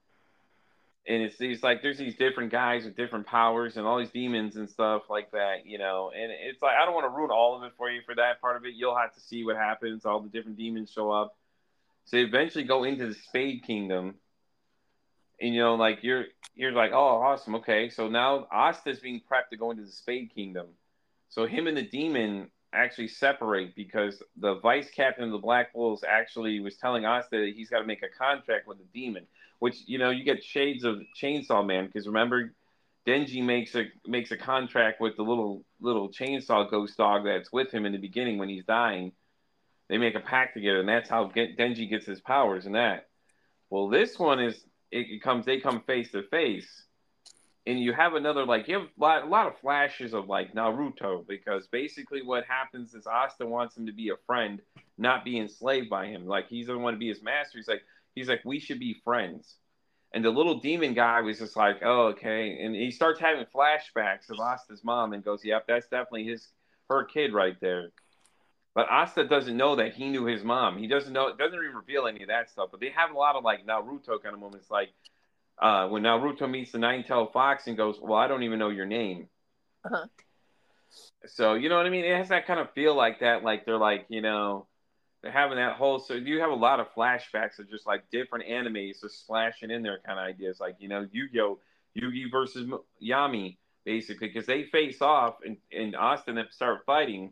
And it's these like there's these different guys with different powers and all these demons and stuff like that, you know. And it's like I don't want to ruin all of it for you for that part of it. You'll have to see what happens. All the different demons show up. So they eventually go into the Spade Kingdom. And you know, like you're you're like, oh, awesome, okay. So now Asta's being prepped to go into the Spade Kingdom. So him and the demon actually separate because the vice captain of the Black Bulls actually was telling Asta that he's got to make a contract with the demon. Which, you know, you get shades of Chainsaw Man because remember, Denji makes a makes a contract with the little little chainsaw ghost dog that's with him in the beginning when he's dying. They make a pact together, and that's how get, Denji gets his powers and that. Well, this one is it, it comes they come face to face, and you have another like you have a lot, a lot of flashes of like Naruto because basically what happens is Asta wants him to be a friend, not be enslaved by him. Like he doesn't want to be his master. He's like. He's like, we should be friends. And the little demon guy was just like, oh, okay. And he starts having flashbacks of Asta's mom and goes, yep, that's definitely his her kid right there. But Asta doesn't know that he knew his mom. He doesn't know, doesn't even reveal any of that stuff. But they have a lot of like Naruto kind of moments, like uh, when Naruto meets the nine-tailed fox and goes, well, I don't even know your name. Uh-huh. So, you know what I mean? It has that kind of feel like that. Like they're like, you know, they're having that whole, so you have a lot of flashbacks of just like different animes just splashing in there kind of ideas, like, you know, Yu-Gi-Oh, Yugi versus Yami, basically, because they face off and, and Austin and start fighting.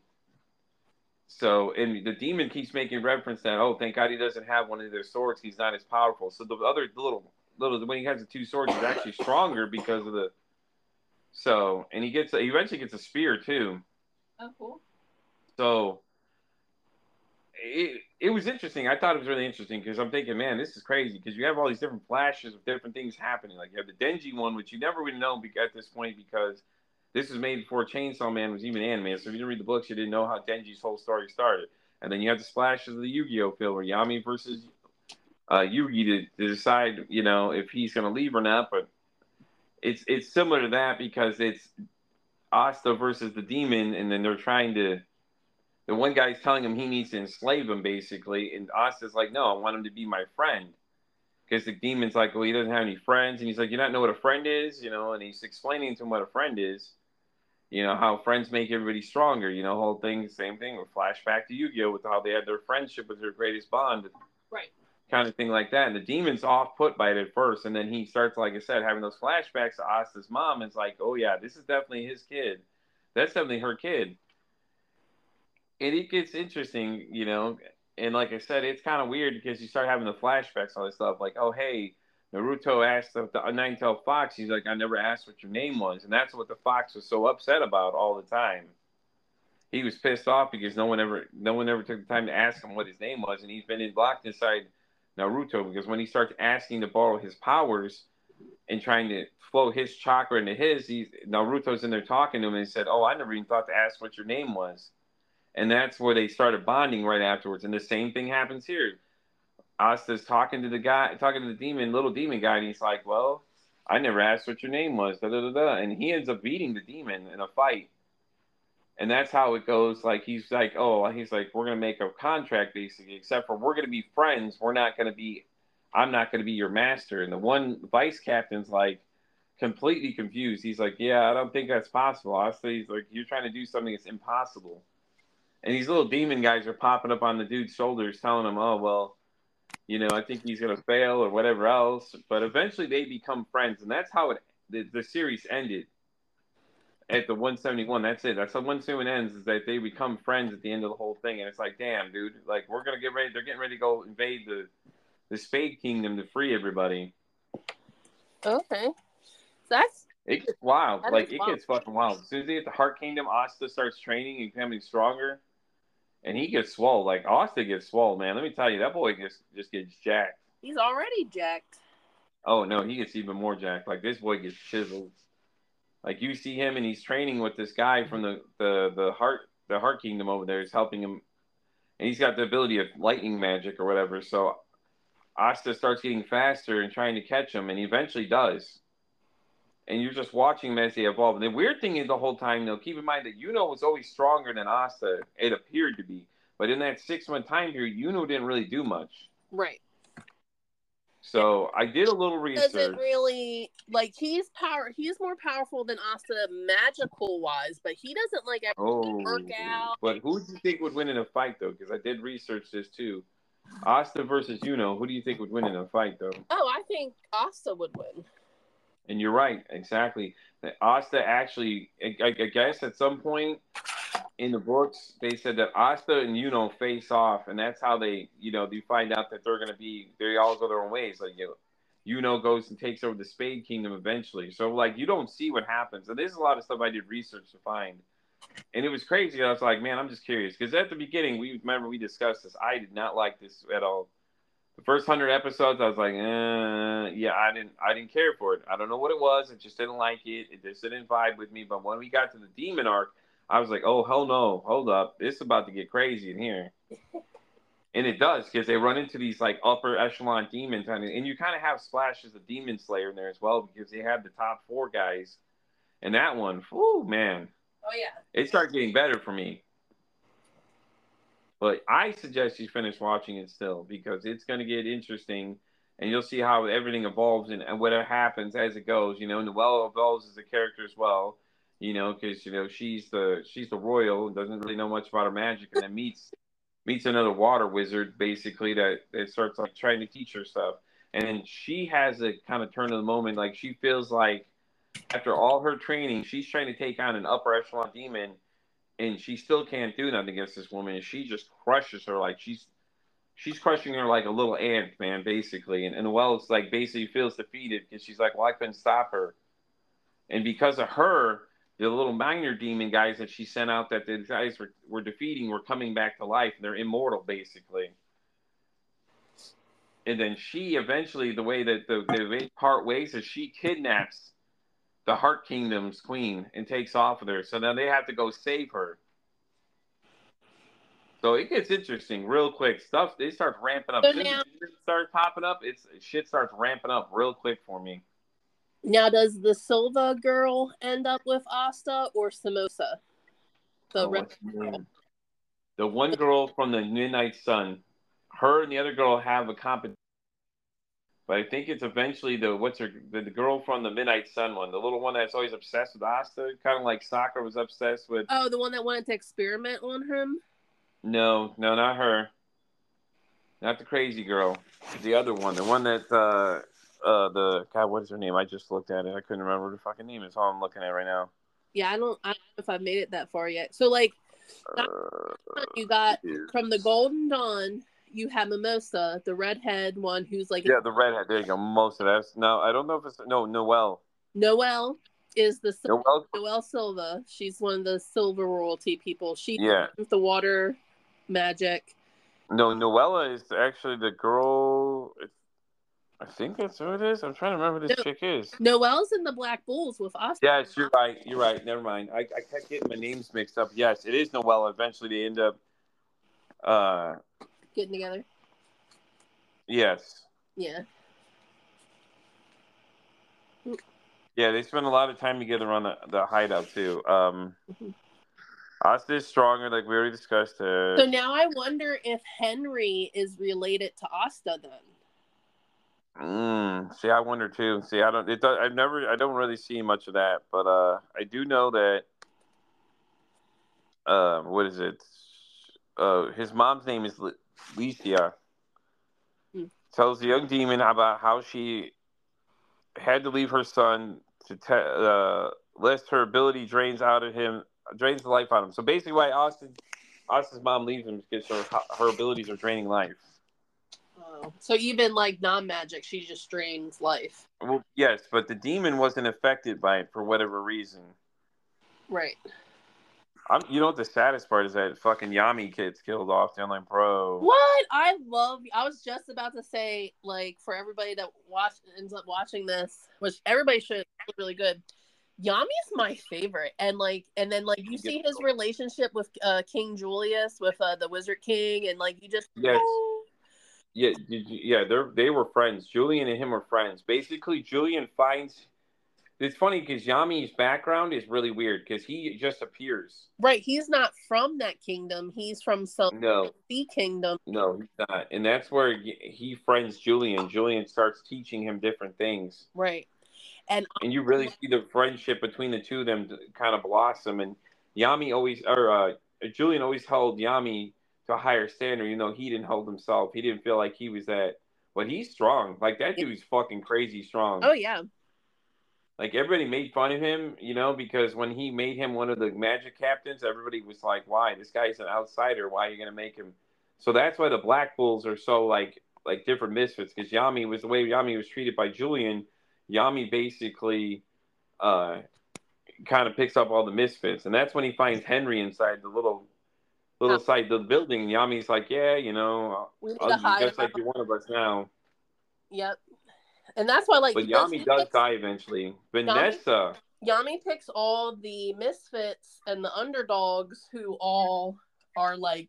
So, and the demon keeps making reference that, oh, thank God he doesn't have one of their swords. He's not as powerful. So the other little, little, when he has the two swords, he's actually stronger because of the, so, and he gets, he eventually gets a spear too. Oh, cool. So, It, it was interesting. I thought it was really interesting because I'm thinking, man, this is crazy because you have all these different flashes of different things happening. Like you have the Denji one, which you never would know at this point because this was made before Chainsaw Man was even animated. So if you didn't read the books, you didn't know how Denji's whole story started. And then you have the splashes of the Yu-Gi-Oh film where Yami versus uh, Yugi to, to decide, you know, if he's going to leave or not. But it's it's similar to that because it's Asta versus the demon, and then they're trying to. The one guy's telling him he needs to enslave him, basically, and Asta's like, no, I want him to be my friend. Because the demon's like, well, he doesn't have any friends, and he's like, you not know what a friend is, you know, and he's explaining to him what a friend is, you know, how friends make everybody stronger, you know, whole thing, same thing, with flashback to Yu-Gi-Oh! With how they had their friendship with their greatest bond. Right. Kind of thing like that, and the demon's off-put by it at first, and then he starts, like I said, having those flashbacks to Asta's mom, and it's like, oh, yeah, this is definitely his kid. That's definitely her kid. and it gets interesting, you know. And like I said, it's kind of weird because you start having the flashbacks on this stuff, like, oh hey, Naruto asked the, the nine-tailed fox. He's like, I never asked what your name was, and that's what the fox was so upset about all the time. He was pissed off because no one ever, no one ever took the time to ask him what his name was, and he's been locked inside Naruto because when he starts asking to borrow his powers and trying to flow his chakra into his, he's Naruto's in there talking to him, and he said, "Oh, I never even thought to ask what your name was." And that's where they started bonding right afterwards. And the same thing happens here. Asta's talking to the guy, talking to the demon, little demon guy, and he's like, "Well, I never asked what your name was." Da da da da. And he ends up beating the demon in a fight. And that's how it goes. Like he's like, "Oh, he's like, we're gonna make a contract basically, except for we're gonna be friends. We're not gonna be, I'm not gonna be your master." And the one vice captain's like completely confused. He's like, "Yeah, I don't think that's possible." Asta, he's like, "You're trying to do something that's impossible." And these little demon guys are popping up on the dude's shoulders, telling him, "Oh well, you know, I think he's gonna fail or whatever else." But eventually, they become friends, and that's how it the, the series ended at the one seventy-one. That's it. That's how one seventy-one ends. Is that they become friends at the end of the whole thing, and it's like, damn, dude, like we're gonna get ready. They're getting ready to go invade the the Spade Kingdom to free everybody. Okay, that's It gets wild. that Like is it wild. gets fucking wild. As soon as they get the Heart Kingdom, Asta starts training and becoming stronger. And he gets swole. Like Austin gets swole, man. Let me tell you, that boy just just gets jacked. He's already jacked. Oh no, he gets even more jacked. Like this boy gets chiseled. Like you see him and he's training with this guy from the the the heart the heart kingdom over there. Is helping him, and he's got the ability of lightning magic or whatever. So Asta starts getting faster and trying to catch him, and he eventually does. And you're just watching him as they evolve. And the weird thing is the whole time, though, keep in mind that Yuno was always stronger than Asta. It appeared to be. But in that six month time period, Yuno didn't really do much. Right. So I did a little Doesn't research. really like he's power. He's more powerful than Asta magical wise, but he doesn't like Oh, work out. but who do you think would win in a fight, though? Because I did research this too. Asta versus Yuno, who do you think would win in a fight, though? Oh, I think Asta would win. And you're right, exactly. Asta actually, I, I guess at some point in the books, they said that Asta and Yuno face off, and that's how they, you know, you find out that they're going to be, they all go their own ways. Like, you know, Yuno goes and takes over the Spade Kingdom eventually. So, like, you don't see what happens. And there's a lot of stuff I did research to find. And it was crazy. I was like, man, I'm just curious. Because at the beginning, we remember we discussed this. I did not like this at all. The first hundred episodes, I was like, eh, yeah, I didn't, I didn't care for it. I don't know what it was. I just didn't like it. It just didn't vibe with me. But when we got to the demon arc, I was like, oh hell no, hold up, this is about to get crazy in here. And it does because they run into these like upper echelon demons, and you kind of have splashes of Demon Slayer in there as well because they have the top four guys. And that one, whoo man, oh yeah, it started getting better for me. But I suggest you finish watching it still because it's going to get interesting, and you'll see how everything evolves and, and what happens as it goes. You know, Noelle evolves as a character as well. You know, because you know she's the she's the royal, doesn't really know much about her magic, and then meets meets another water wizard basically that, that starts like trying to teach her stuff. And then she has a kind of turn of the moment, like she feels like after all her training, she's trying to take on an upper echelon demon, and she still can't do nothing against this woman. And she just crushes her like she's she's crushing her like a little ant, man, basically. And, and Wells like basically feels defeated because she's like, well, I couldn't stop her, and because of her, the little minor demon guys that she sent out that the guys were, were defeating were coming back to life. They're immortal, basically. And then she eventually, the way that the, the way part ways is she kidnaps the Heart Kingdom's queen and takes off with her. So now they have to go save her. So it gets interesting real quick. Stuff, they start ramping up. So As soon as now, the demons start popping up, it's shit starts ramping up real quick for me. now does the Silva girl end up with Asta or Samosa? The Oh, red what's the girl. name? The one girl from the Midnight Sun. Her and the other girl have a competition. But I think it's eventually the what's her the, the girl from the Midnight Sun one, the little one that's always obsessed with Asta, kind of like Sakura was obsessed with. Oh, the one that wanted to experiment on him? No, no, not her. Not the crazy girl. The other one, the one that uh uh the God, what is her name? I just looked at it. I couldn't remember what her fucking name is. All I'm looking at right now. Yeah, I don't I don't know if I've made it that far yet. So like Uh, You got from the Golden Dawn. You have Mimosa, the redhead one, who's like yeah, the redhead. There you go. Most of that's no. I don't know if it's no Noelle. Noelle is the Noelle. Noelle Silva. She's one of the silver royalty people. She's Yeah. with the water magic. No, Noella is actually the girl. I think that's who it is. I'm trying to remember who this No, chick is. Noelle's in the Black Bulls with Asta. Yes, you're right. You're right. Never mind. I, I kept getting my names mixed up. Yes, it is Noelle. Eventually, they end up. Uh, getting together. Yes. Yeah. Yeah, they spend a lot of time together on the, the hideout too. Um, mm-hmm. Asta is stronger, like we already discussed. It. So now I wonder if Henry is related to Asta then. Mm, see, I wonder too. See, I don't. It does, I've never. I don't really see much of that, but uh, I do know that. Uh, what is it? Uh, his mom's name is Licia. Hmm. Tells the young demon about how she had to leave her son to te- uh, lest her ability drains out of him, drains the life out of him. So basically, why Austin, Austin's mom leaves him because her her abilities are draining life. Oh. So even like non-magic, she just drains life. Well, yes, but the demon wasn't affected by it for whatever reason. Right. I'm, you know what the saddest part is that fucking Yami gets killed off. They're like, bro. What? I love. I was just about to say, like, for everybody that watch ends up watching this, which everybody should, it's really good. Yami's my favorite, and like, and then like you see his relationship with uh, King Julius, with uh, the Wizard King, and like you just yes. Oh. Yeah, yeah, they they were friends. Julian and him were friends. Basically, Julian finds. It's funny because Yami's background is really weird because he just appears. Right, he's not from that kingdom. He's from some no sea kingdom. No, he's not, and that's where he friends Julian. Julian starts teaching him different things. Right, and and you really see the friendship between the two of them kind of blossom. And Yami always, or uh, Julian always held Yami to a higher standard. You know, he didn't hold himself. He didn't feel like he was that. But he's strong. Like that dude's fucking crazy strong. Oh yeah. Like everybody made fun of him, you know, because when he made him one of the magic captains, everybody was like, "Why? This guy's an outsider. Why are you gonna make him?" So that's why the Black Bulls are so like like different misfits. Because Yami was the way Yami was treated by Julian. Yami basically uh, kind of picks up all the misfits, and that's when he finds Henry inside the little little side of the building. Yami's like, "Yeah, you know, I guess like you're one of us now." Yep. And that's why, like, but Yami does picks, die eventually. Vanessa. Yami, Yami picks all the misfits and the underdogs who all are like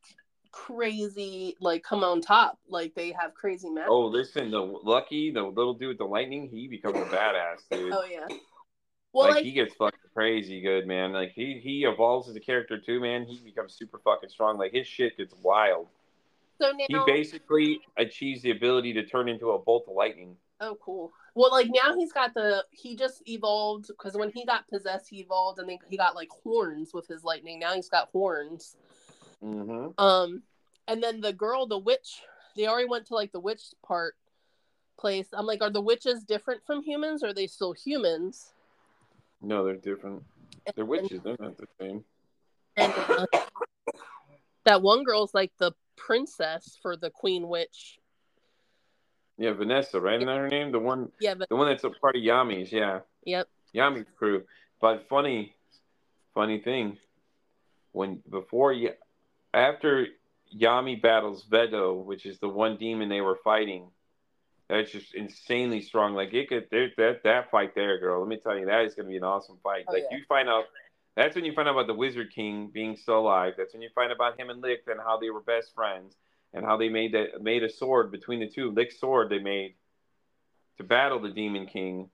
crazy, like come on top, like they have crazy magic. Oh, listen, the Lucky, the little dude with the lightning, he becomes a badass, dude. Oh yeah. Well, like, like he gets fucking crazy good, man. Like he he evolves as a character too, man. He becomes super fucking strong. Like his shit gets wild. So now he basically achieves the ability to turn into a bolt of lightning. Oh, cool. Well, like now he's got the he just evolved because when he got possessed, he evolved and then he got like horns with his lightning. Now he's got horns. Mm-hmm. Um, and then the girl, the witch, they already went to like the witch part place. I'm like, are the witches different from humans? Or are they still humans? No, they're different. They're witches. They're not the same. And uh, that one girl's like the princess for the queen witch. Yeah, Vanessa, right? Isn't that her name? The one, yeah, but, the one that's a part of Yami's, yeah. Yep. Yami's crew. But funny, funny thing, when before after Yami battles Vedo, which is the one demon they were fighting, that's just insanely strong. Like it could that that fight there, girl. Let me tell you, that is going to be an awesome fight. Oh, like yeah. you find out, that's when you find out about the Wizard King being still alive. That's when you find out about him and Lick and how they were best friends. And how they made that made a sword between the two, Lick's sword they made to battle the Demon King,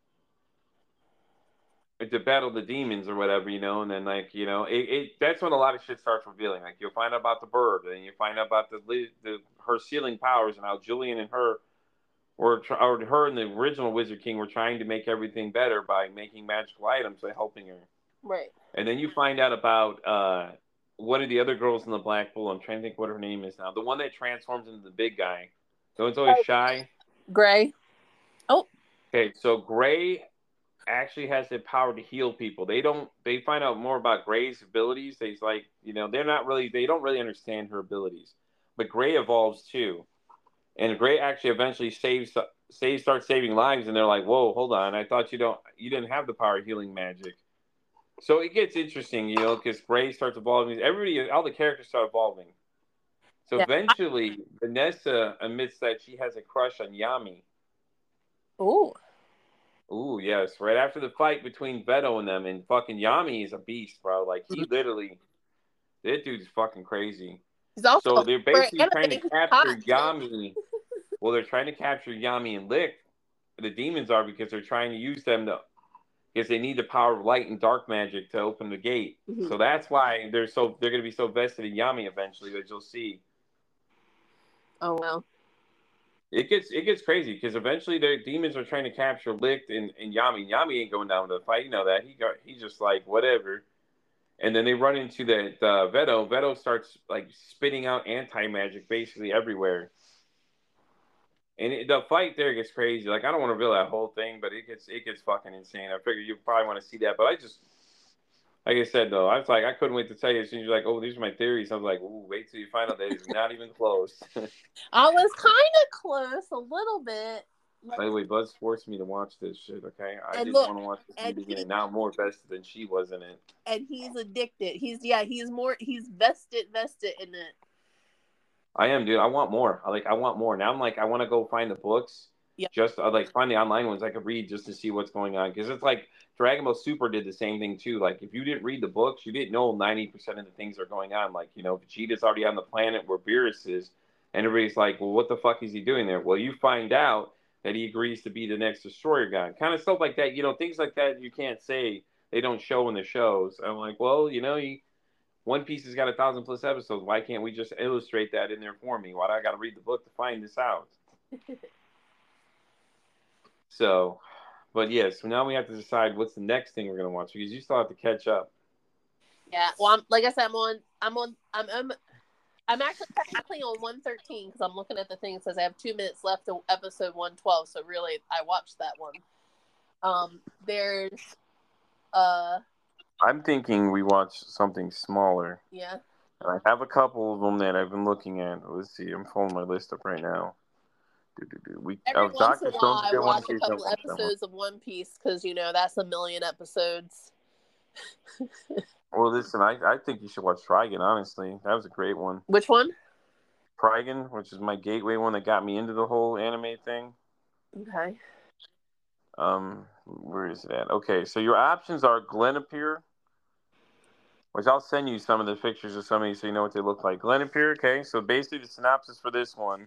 to battle the demons or whatever, you know. And then like you know, it, it that's when a lot of shit starts revealing. Like you'll find out about the bird, and you find out about the the her sealing powers and how Julian and her were or her and the original Wizard King were trying to make everything better by making magical items by helping her. Right. And then you find out about. Uh, One of the other girls in the Black Bull, I'm trying to think what her name is now. The one that transforms into the big guy. The one's always shy. Gray. Oh. Okay, so Gray actually has the power to heal people. They don't. They find out more about Gray's abilities. They's like, you know, they're not really. They don't really understand her abilities. But Gray evolves too, and Gray actually eventually saves saves starts saving lives. And they're like, whoa, hold on. I thought you don't. You didn't have the power of healing magic. So it gets interesting, you know, because Gray starts evolving. Everybody, all the characters start evolving. So Yeah. eventually, Vanessa admits that she has a crush on Yami. Oh. Ooh, yes. Right after the fight between Veto and them, and fucking Yami is a beast, bro. Like, he literally, that dude's fucking crazy. He's also So they're for basically anime, trying to he's capture hot. Yami. Well, they're trying to capture Yami and Lick. The demons are because they're trying to use them to, because they need the power of light and dark magic to open the gate. Mm-hmm. So that's why they're so they're going to be so vested in Yami eventually that you'll see. Oh wow. It gets it gets crazy because eventually the demons are trying to capture Licht and, and Yami. Yami ain't going down to the fight. You know that. He got he's just like whatever. And then they run into that uh, Veto. Veto starts like spitting out anti magic basically everywhere. And it, the fight there gets crazy. Like I don't want to reveal that whole thing, but it gets it gets fucking insane. I figure you probably want to see that, but I just like I said though, I was like I couldn't wait to tell you. As soon as you're like, oh, these are my theories. I was like, ooh, wait till you find out that it's not even close. I was kind of close a little bit. By the way, Buzz forced me to watch this shit, okay? I and didn't look, want to watch this in and the beginning. he, Now I'm more vested than she was in it. And he's addicted. He's, yeah, he's more, he's vested, vested in it. I am, dude. I want more. I like, I want more. Now I'm like, I want to go find the books. Yeah. Just uh, like find the online ones I could read just to see what's going on. Because it's like Dragon Ball Super did the same thing too. Like if you didn't read the books, you didn't know ninety percent of the things that are going on. Like, you know, Vegeta's already on the planet where Beerus is. And everybody's like, well, what the fuck is he doing there? Well, you find out that he agrees to be the next Destroyer God. Kind of stuff like that. You know, things like that you can't say. They don't show in the shows. I'm like, well, you know, you, One Piece has got a thousand plus episodes. Why can't we just illustrate that in there for me? Why do I got to read the book to find this out? So, but yeah, so now we have to decide what's the next thing we're going to watch because you still have to catch up. Yeah, well, I'm, like I said, I'm on, I'm on, I'm, I'm, I'm actually technically on one thirteen because I'm looking at the thing. It says I have two minutes left to episode one twelve. So really, I watched that one. Um, there's, uh, I'm thinking we watch something smaller. Yeah. I have a couple of them that I've been looking at. Let's see. I'm pulling my list up right now. Do, do, do. We, Every oh, once Doctor in a while, I watch a couple Stone's episodes of One Piece because, you know, that's a million episodes. Well, listen, I, I think you should watch Trigun, honestly. That was a great one. Which one? Trigun, which is my gateway one that got me into the whole anime thing. Okay. Um, where is it at? Okay, so your options are Glenapier, which I'll send you some of the pictures of some of these so you know what they look like. Glenapier, okay, so basically the synopsis for this one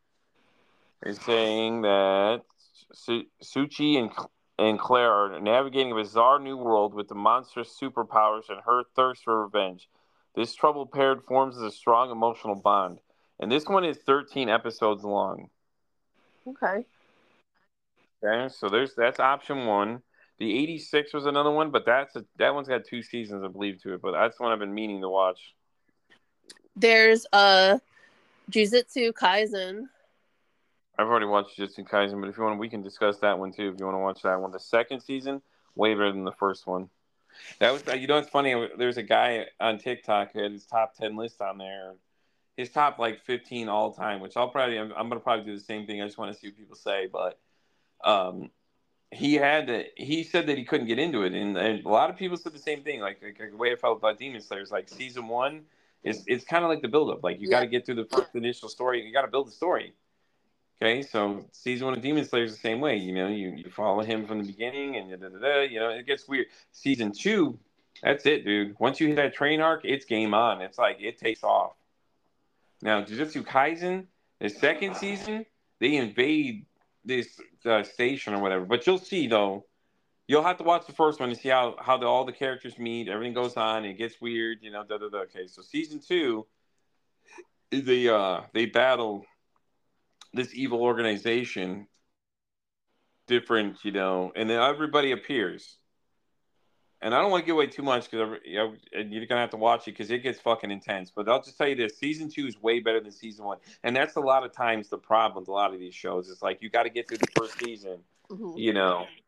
is saying that Su- Suchi and and Claire are navigating a bizarre new world with the monstrous superpowers and her thirst for revenge. This troubled pair forms a strong emotional bond. And this one is thirteen episodes long. Okay. Okay, so there's that's option one. The eighty-six was another one, but that's a, that one's got two seasons, I believe, to it. But that's one I've been meaning to watch. There's uh, Jujutsu Kaisen. I've already watched Jujutsu Kaisen, but if you want, we can discuss that one too. If you want to watch that one, the second season way better than the first one. That was, you know, it's funny. There's a guy on TikTok who had his top ten list on there. His top like fifteen all time, which I'll probably, I'm, I'm gonna probably do the same thing. I just want to see what people say, but um, he had to, he said that he couldn't get into it, and, and a lot of people said the same thing. Like, like the way I felt about Demon Slayer is like season one is it's kind of like the build up. Like you Yeah. got to get through the first initial story. You got to build the story. Okay, so season one of Demon Slayer is the same way. You know, you, you follow him from the beginning, and da, da, da, da, you know, it gets weird. Season two, that's it, dude. Once you hit that train arc, it's game on. It's like it takes off. Now, Jujutsu Kaisen, the second season, they invade this uh, station or whatever. But you'll see, though, you'll have to watch the first one to see how how the, all the characters meet. Everything goes on. It gets weird, you know. Da, da, da. Okay, so season two, they uh they battle this evil organization, different, you know, and then everybody appears. And I don't want to give away too much because you know, you're gonna have to watch it because it gets fucking intense. But I'll just tell you this: season two is way better than season one, and that's a lot of times the problem with a lot of these shows. It's like you got to get through the first season, Mm-hmm. you know,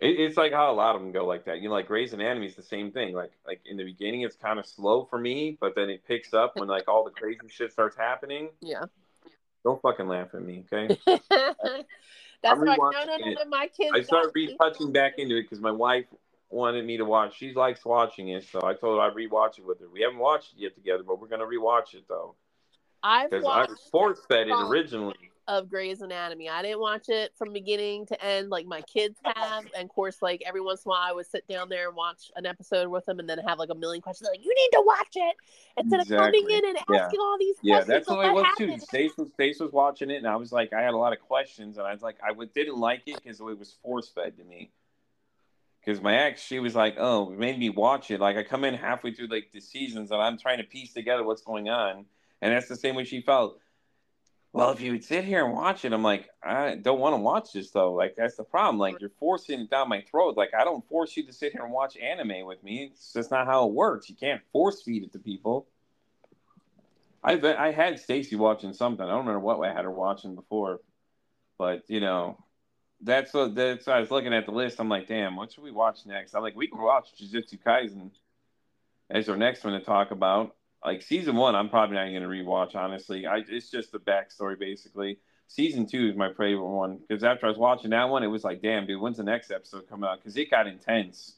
It, it's like how a lot of them go like that. You know, like Grey's Anatomy is the same thing. Like like in the beginning, it's kind of slow for me, but then it picks up when like all the crazy shit starts happening. Yeah. Don't fucking laugh at me, okay? I'm That's right. No, rewatching no, no, it. no. My kids I got started me. retouching back into it because my wife wanted me to watch. She likes watching it, so I told her I'd rewatch it with her. We haven't watched it yet together, but we're gonna rewatch it though I've because I watched force fed it some originally. of Grey's Anatomy. I didn't watch it from beginning to end like my kids have. And of course, like every once in a while, I would sit down there and watch an episode with them and then have like a million questions. Like, you need to watch it instead of coming Exactly. in and Yeah. asking all these Yeah, questions that's the of way it what was too. happened. Stace was Stace was watching it, and I was like, I had a lot of questions, and I was like, I w- didn't like it because it was force fed to me. Because my ex, she was like, "Oh, it made me watch it." Like I come in halfway through like the seasons, and I'm trying to piece together what's going on, and that's the same way she felt. Well, if you would sit here and watch it, I'm like, I don't want to watch this though. Like that's the problem. Like you're forcing it down my throat. Like I don't force you to sit here and watch anime with me. It's just not how it works. You can't force feed it to people. I I had Stacy watching something. I don't remember what I had her watching before, but you know, that's what that's. I was looking at the list. I'm like, damn, what should we watch next? I'm like, we can watch Jujutsu Kaisen as our next one to talk about. Like season one, I'm probably not going to rewatch. Honestly, I it's just the backstory basically. Season two is my favorite one because after I was watching that one, it was like, damn, dude, when's the next episode coming out? Because it got intense.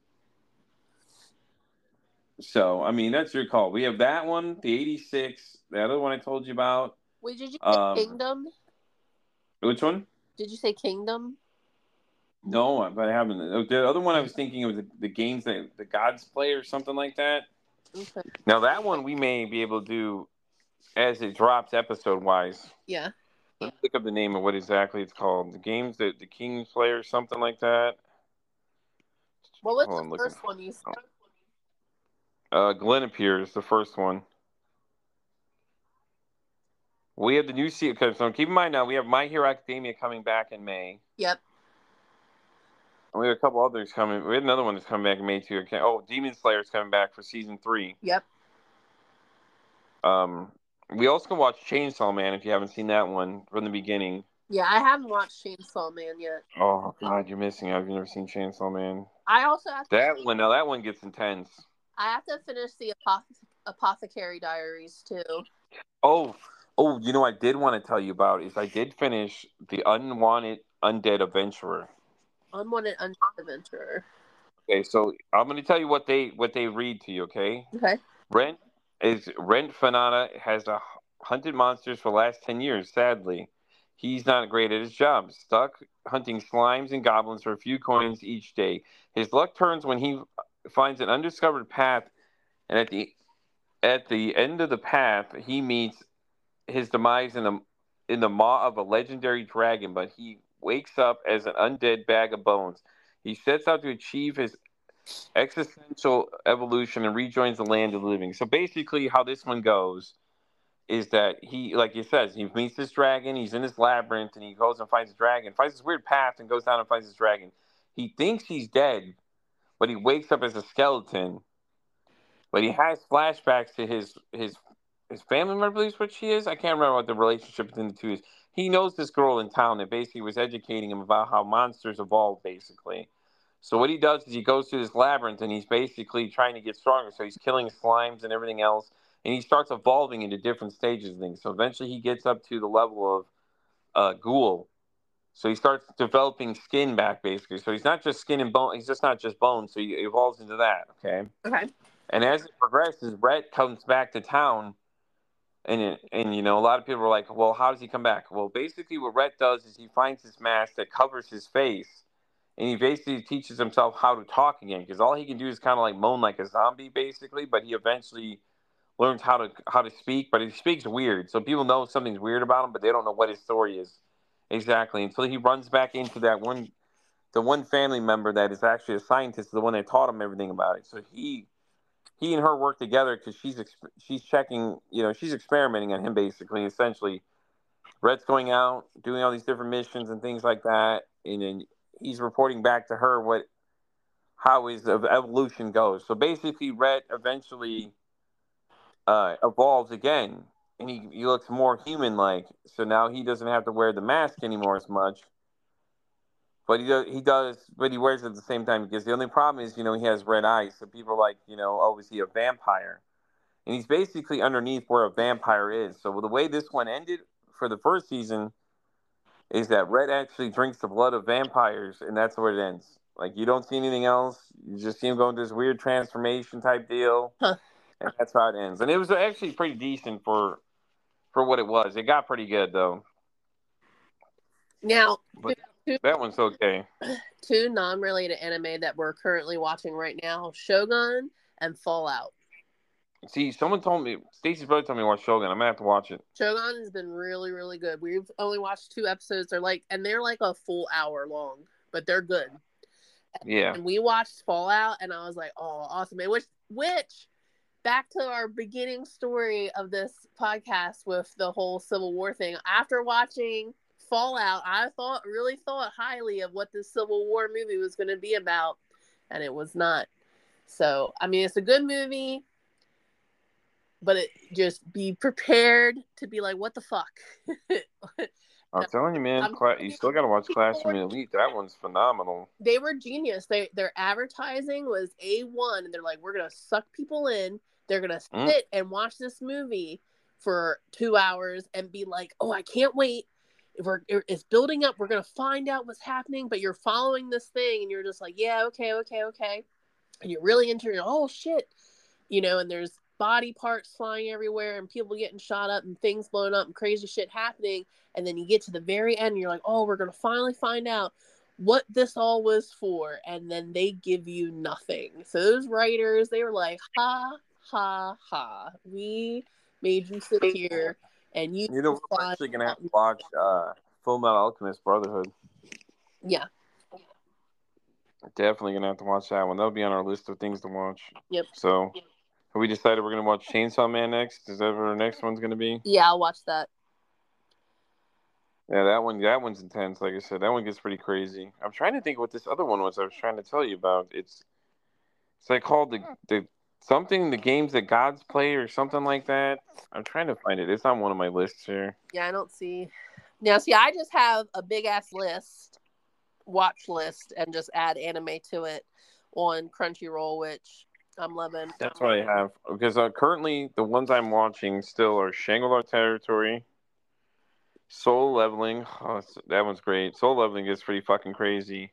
So I mean, that's your call. We have that one, the eighty-six, the other one I told you about. Wait, did you say Um, Kingdom? which one? Did you say Kingdom? No, but I haven't. The other one I was thinking of the, the games that the gods play or something like that. Okay. Now that one we may be able to do as it drops episode wise. Yeah. Let me look up the name of what exactly it's called. The games that the Kings play or something like that. What was Hold on, the looking. first one you said? Uh, Glen appears the first one. We have the new season. So keep in mind now we have My Hero Academia coming back in May. Yep. And we have a couple others coming. We had another one that's coming back in May too. Oh, Demon Slayer is coming back for season three. Yep. Um, we also can watch Chainsaw Man if you haven't seen that one from the beginning. Yeah, I haven't watched Chainsaw Man yet. Oh God, you're missing out. You've never seen Chainsaw Man. I also have to, that one. Now that one gets intense. I have to finish the Apothe- Apothecary Diaries too. Oh, oh, you know what I did want to tell you about is I did finish the Unwanted Undead Adventurer. Unwanted Undead Adventurer. Okay, so I'm going to tell you what they what they read to you. Okay. Okay. Rent is Rent Fanata has a hunted monsters for the last ten years. Sadly, he's not great at his job. Stuck hunting slimes and goblins for a few coins each day. His luck turns when he finds an undiscovered path, and at the at the end of the path, he meets his demise in the in the maw of a legendary dragon. But he wakes up as an undead bag of bones. He sets out to achieve his existential evolution and rejoins the land of the living. So basically, how this one goes is that he, like he says, he meets this dragon. He's in this labyrinth, and he goes and finds a dragon, finds this weird path, and goes down and finds this dragon. He thinks he's dead, but he wakes up as a skeleton. But he has flashbacks to his his his family member, believes what she is. I can't remember what the relationship between the two is. He knows this girl in town that basically was educating him about how monsters evolve, basically. So what he does is he goes through this labyrinth and he's basically trying to get stronger. So he's killing slimes and everything else, and he starts evolving into different stages of things. So eventually he gets up to the level of uh, ghoul. So he starts developing skin back, basically. So he's not just skin and bone. He's just not just bone. So he evolves into that. Okay. Okay. And as it progresses, Rhett comes back to town. And, it, and you know, a lot of people are like, well, how does he come back? Well, basically what Rhett does is he finds this mask that covers his face. And he basically teaches himself how to talk again. Because all he can do is kind of like moan like a zombie, basically. But he eventually learns how to how to speak. But he speaks weird. So people know something's weird about him, but they don't know what his story is exactly. Until he runs back into that one, the one family member that is actually a scientist, the one that taught him everything about it. So he he and her work together because she's she's checking, you know, she's experimenting on him basically. Essentially, Rhett's going out doing all these different missions and things like that, and then he's reporting back to her what how his evolution goes. So basically, Rhett eventually uh, evolves again, and he he looks more human like. So now he doesn't have to wear the mask anymore as much. But he does, he does, but he wears it at the same time because the only problem is, you know, he has red eyes. So people are like, you know, oh, is he a vampire? And he's basically underneath where a vampire is. So the way this one ended for the first season is that Red actually drinks the blood of vampires, and that's where it ends. Like, you don't see anything else. You just see him going through this weird transformation type deal, Huh. and that's how it ends. And it was actually pretty decent for for what it was. It got pretty good though. Now, But two, that one's okay. two non-related anime that we're currently watching right now: Shogun and Fallout. See, someone told me, Stacey's brother told me to watch Shogun. I'm gonna have to watch it. Shogun has been really, really good. We've only watched two episodes. They're like, and they're like a full hour long, but they're good. Yeah. And we watched Fallout, and I was like, oh, awesome. And which, which, back to our beginning story of this podcast with the whole Civil War thing. After watching Fallout, I thought, really thought highly of what this Civil War movie was going to be about, and it was not. So, I mean, it's a good movie. But it, just be prepared to be like, what the fuck? I'm telling you, man, Cla- you still got to watch Classroom Elite. That one's phenomenal. They were genius. They Their advertising was A one, and they're like, we're going to suck people in. They're going to sit mm. and watch this movie for two hours and be like, oh, I can't wait. If we're, it's building up. We're going to find out what's happening, but you're following this thing, and you're just like, yeah, okay, okay, okay. And you're really into it. Oh, shit. You know, and there's body parts flying everywhere and people getting shot up and things blowing up and crazy shit happening. And then you get to the very end and you're like, oh, we're going to finally find out what this all was for. And then they give you nothing. So those writers, they were like, ha, ha, ha. We made you sit here and you... You know, we're actually going to have to watch uh, Full Metal Alchemist Brotherhood. Yeah. Definitely going to have to watch that one. That'll be on our list of things to watch. Yep. So... Have we decided we're going to watch Chainsaw Man next? Is that what our next one's going to be? Yeah, I'll watch that. Yeah, that one. That one's intense. Like I said, that one gets pretty crazy. I'm trying to think what this other one was. I was trying to tell you about. It's it's like called the the something the games that gods play or something like that. I'm trying to find it. It's on one of my lists here. Yeah, I don't see. Now, see, I just have a big ass list, watch list, and just add anime to it on Crunchyroll, which I'm loving. That's what I have. Because uh, currently, the ones I'm watching still are Shangri-La Territory, Soul Leveling. Oh, that one's great. Soul Leveling is pretty fucking crazy.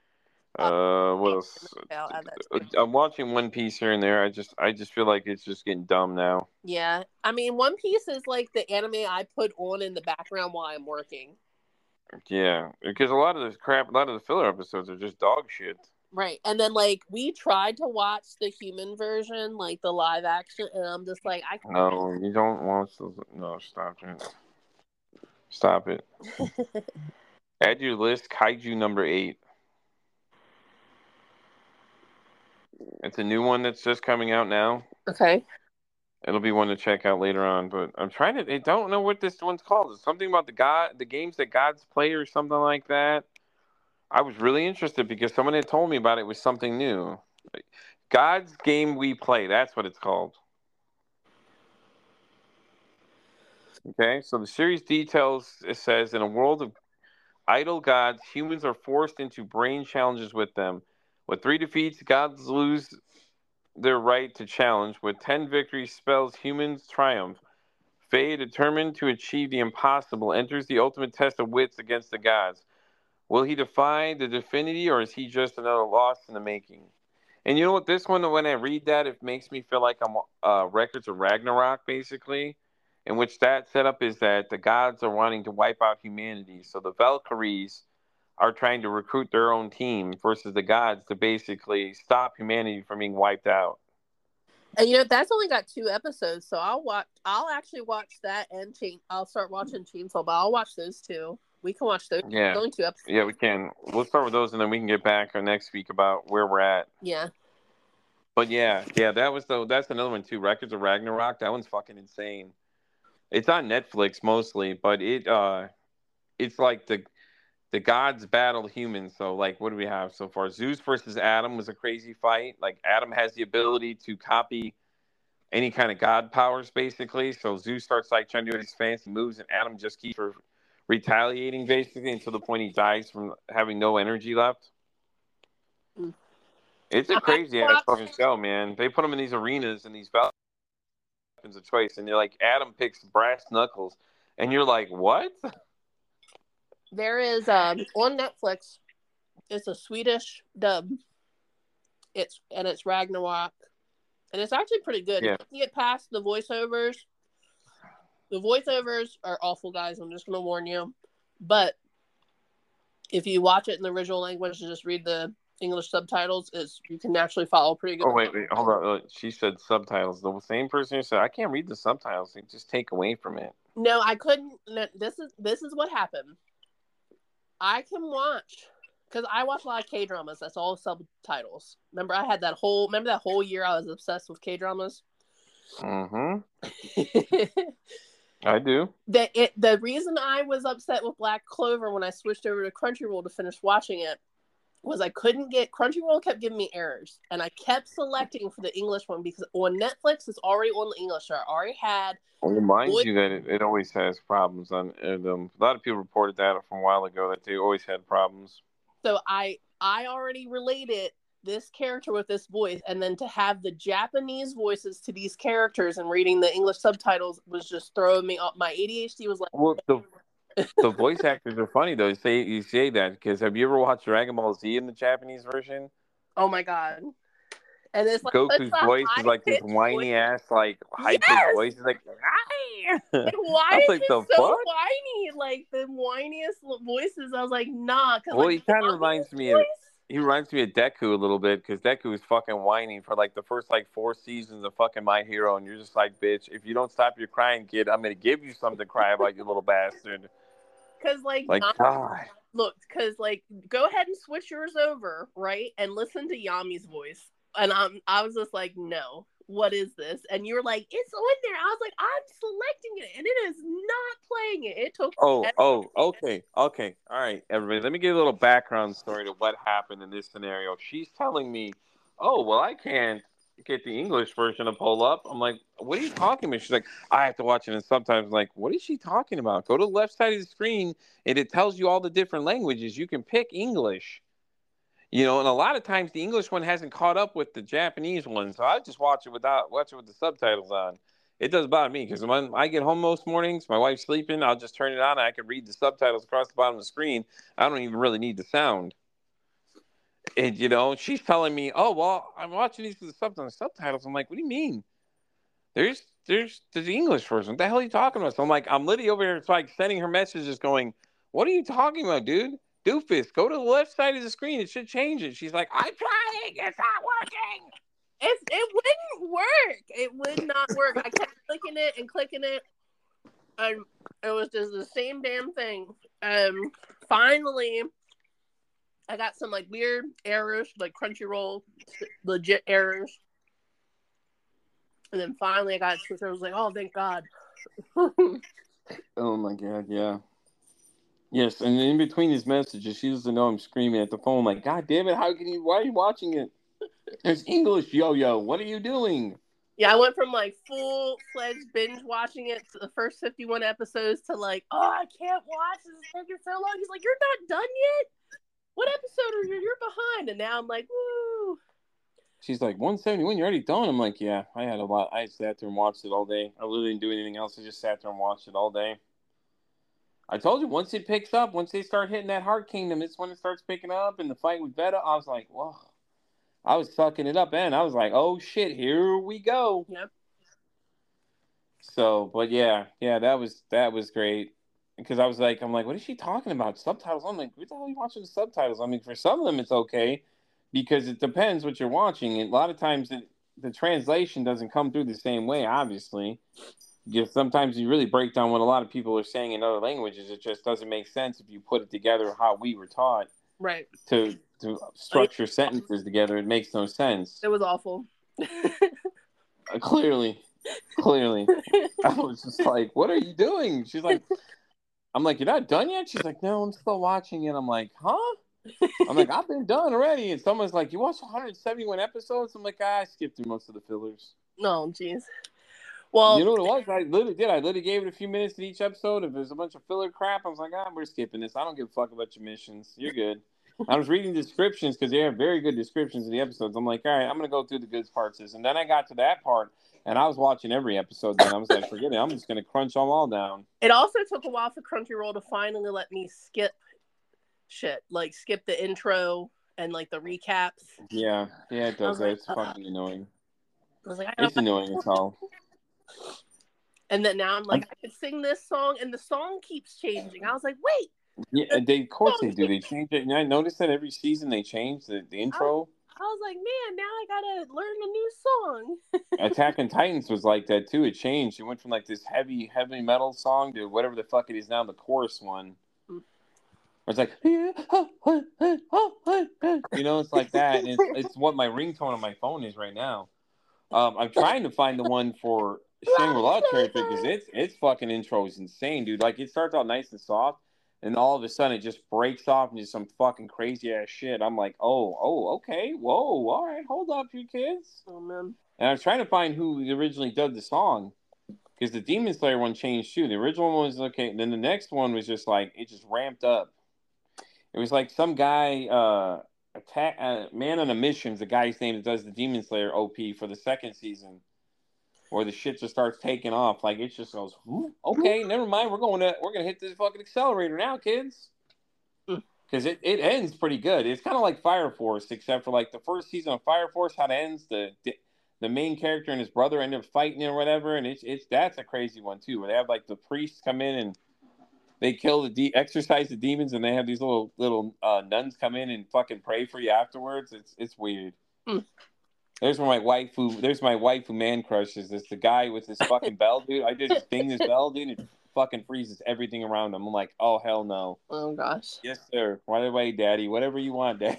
Uh, what else? I'm watching One Piece here and there. I just, I just feel like it's just getting dumb now. Yeah, I mean, One Piece is like the anime I put on in the background while I'm working. Yeah, because a lot of the crap, a lot of the filler episodes are just dog shit. Right. And then, like, we tried to watch the human version, like the live action, and I'm just like, I can't. No, you don't watch those. No, stop it. Stop it. Add your list, Kaiju number eight. It's a new one that's just coming out now. Okay. It'll be one to check out later on, but I'm trying to. I don't know what this one's called. It's something about the god, the games that gods play, or something like that. I was really interested because someone had told me about it. It was something new. God's Game We Play. That's what it's called. Okay, so the series details, it says, in a world of idle gods, humans are forced into brain challenges with them. With three defeats, gods lose their right to challenge. With ten victories spells humans triumph. Faye, determined to achieve the impossible, enters the ultimate test of wits against the gods. Will he defy the divinity, or is he just another lost in the making? And you know what? This one, when I read that, it makes me feel like I'm uh, Records of Ragnarok, basically, in which that setup is that the gods are wanting to wipe out humanity. So the Valkyries are trying to recruit their own team versus the gods to basically stop humanity from being wiped out. And you know, that's only got two episodes, so I'll watch. I'll actually watch that and chain. I'll start watching Chainsaw, but I'll watch those two. We can watch those. Yeah. Only two episodes. Yeah, we can. We'll start with those, and then we can get back next week about where we're at. Yeah. But yeah, yeah, that was the that's another one too. Records of Ragnarok. That one's fucking insane. It's on Netflix mostly, but it uh, it's like the the gods battle humans. So like, what do we have so far? Zeus versus Adam was a crazy fight. Like Adam has the ability to copy any kind of god powers, basically. So Zeus starts like trying to do his fancy moves, and Adam just keeps retaliating basically until the point he dies from having no energy left. Mm. It's a I crazy ass watched, fucking show, man. They put him in these arenas and these weapons of choice, and you're like, Adam picks brass knuckles, and you're like, what? there is um on Netflix. It's a Swedish dub. It's and it's Ragnarok, and it's actually pretty good. Yeah. If you get past the voiceovers, the voiceovers are awful, guys. I'm just gonna warn you. But if you watch it in the original language and just read the English subtitles, is you can actually follow pretty good. Oh wait, wait, hold on. She said subtitles. The same person who said I can't read the subtitles. They just take away from it. No, I couldn't. No, this is this is what happened. I can watch because I watch a lot of K dramas. That's all subtitles. Remember, I had that whole. Remember that whole year I was obsessed with K dramas. Mm-hmm. I do. The it the reason I was upset with Black Clover when I switched over to Crunchyroll to finish watching it was I couldn't get Crunchyroll kept giving me errors, and I kept selecting for the English one because on Netflix it's already on the English. So I already had. I'll remind you that it, it always has problems on and, um, a lot of people reported that from a while ago that they always had problems. So I I already related this character with this voice, and then to have the Japanese voices to these characters and reading the English subtitles was just throwing me off. My A D H D was like, well, the the voice actors are funny though. You say you say that because have you ever watched Dragon Ball Z in the Japanese version? oh my god! And it's like Goku's voice is like this whiny voice. ass, like high pitched yes! voice. He's like, like why I was is like, it the so fuck? whiny? Like the whiniest voices. I was like, nah. Well, like, he kind of reminds voice? me of he reminds me of Deku a little bit because Deku is fucking whiny for like the first like four seasons of fucking My Hero, and you're just like, bitch, if you don't stop your crying, kid, I'm gonna give you something to cry about, you little bastard. Because like, like God. Look, because like, go ahead and switch yours over, right, and listen to Yami's voice. And I'm, I was just like, no, what is this? And you were like, it's on there. I was like, I'm selecting it, and it is not playing it. It took. Oh, oh, okay, okay, all right, everybody. Let me give a little background story to what happened in this scenario. She's telling me, oh, well, I can't get the English version to pull up. I'm like, what are you talking about? She's like, I have to watch it in subtitles. I'm like, what is she talking about? Go to the left side of the screen, and it tells you all the different languages. You can pick English. You know, and a lot of times the English one hasn't caught up with the Japanese one, so I just watch it without watch it with the subtitles on. It doesn't bother me because when I get home most mornings, my wife's sleeping, I'll just turn it on and I can read the subtitles across the bottom of the screen. I don't even really need the sound. And you know, she's telling me, "Oh, well, I'm watching these with the subtitles." I'm like, "What do you mean? There's there's there's the English version. What the hell are you talking about?" So I'm like, I'm literally over here, it's like sending her messages, going, "What are you talking about, dude? Doofus, go to the left side of the screen. It should change it." She's like, I'm trying. It's not working. It, it wouldn't work. It would not work. I kept clicking it and clicking it. And it was just the same damn thing. Um, finally, I got some like weird errors, like Crunchyroll, legit errors. And then finally I got Twitter. I was like, oh, thank God. Oh my God, yeah. Yes, and in between these messages, she doesn't know I'm screaming at the phone like, God damn it, how can you, why are you watching it? There's English, yo-yo, what are you doing? Yeah, I went from like full-fledged binge watching it to the first fifty-one episodes to like, oh, I can't watch this, it's taking so long. He's like, you're not done yet? What episode are you? You're behind. And now I'm like, woo. She's like, one seventy-one, you're already done? I'm like, yeah, I had a lot. I sat there and watched it all day. I really didn't do anything else. I just sat there and watched it all day. I told you, once it picks up, once they start hitting that Heart Kingdom, it's when it starts picking up. And the fight with Veta, I was like, whoa. I was sucking it up, and I was like, oh, shit, here we go. Yep. So, but yeah, yeah, that was that was great. Because I was like, I'm like, what is she talking about? Subtitles? I'm like, what the hell are you watching the subtitles? I mean, for some of them, it's okay. Because it depends what you're watching. And a lot of times, it, the translation doesn't come through the same way, obviously. Because sometimes you really break down what a lot of people are saying in other languages. It just doesn't make sense if you put it together how we were taught. Right. To to structure sentences together. It makes no sense. It was awful. uh, clearly. Clearly. I was just like, what are you doing? She's like, I'm like, you're not done yet? She's like, no, I'm still watching it. I'm like, huh? I'm like, I've been done already. And someone's like, you watched one hundred seventy-one episodes? I'm like, ah, I skipped through most of the fillers. No, jeez. Well, You know what it was? I literally did. I literally gave it a few minutes to each episode. If there's a bunch of filler crap, I was like, ah, we're skipping this. I don't give a fuck about your missions. You're good. I was reading descriptions because they have very good descriptions of the episodes. I'm like, all right, I'm going to go through the good parts of this. And then I got to that part, and I was watching every episode then. I was like, forget it. I'm just going to crunch them all down. It also took a while for Crunchyroll to finally let me skip shit. Like, skip the intro and, like, the recaps. Yeah. Yeah, it does that. Like, it's uh, fucking annoying. I was like, I It's annoying as hell. And then now I'm like, I could sing this song, and the song keeps changing. I was like, wait. Yeah, they of course they do. They change it. And I noticed that every season they change the, the intro. I, I was like, man, now I gotta learn a new song. Attack on Titans was like that too. It changed. It went from like this heavy, heavy metal song to whatever the fuck it is now, the chorus one. Mm. It's like, you know, it's like that. And it's, it's what my ringtone on my phone is right now. Um, I'm trying to find the one for Shangri-La Cherry Pick because it's it's fucking intro is insane, dude. Like it starts out nice and soft, and all of a sudden it just breaks off into some fucking crazy ass shit. I'm like, oh, oh, okay, whoa, all right, hold up, you kids. Oh man. And I was trying to find who originally did the song because the Demon Slayer one changed too. The original one was okay, and then the next one was just like it just ramped up. It was like some guy. Uh, Attack uh, Man on a Mission's the guy's name that does the Demon Slayer O P for the second season, where the shit just starts taking off. Like it just goes, okay, never mind. We're going to we're gonna hit this fucking accelerator now, kids, because it, it ends pretty good. It's kind of like Fire Force, except for like the first season of Fire Force, how it ends. The the main character and his brother end up fighting or whatever, and it's it's that's a crazy one too, where they have like the priests come in and they kill the de- exorcise the demons, and they have these little little uh, nuns come in and fucking pray for you afterwards. It's it's weird. Mm. There's where my waifu. There's my waifu man crush is this the guy with this fucking bell, dude. I just ding this bell, dude. It fucking freezes everything around him. I'm like, oh hell no. Oh gosh. Yes sir. Right away, daddy. Whatever you want, daddy.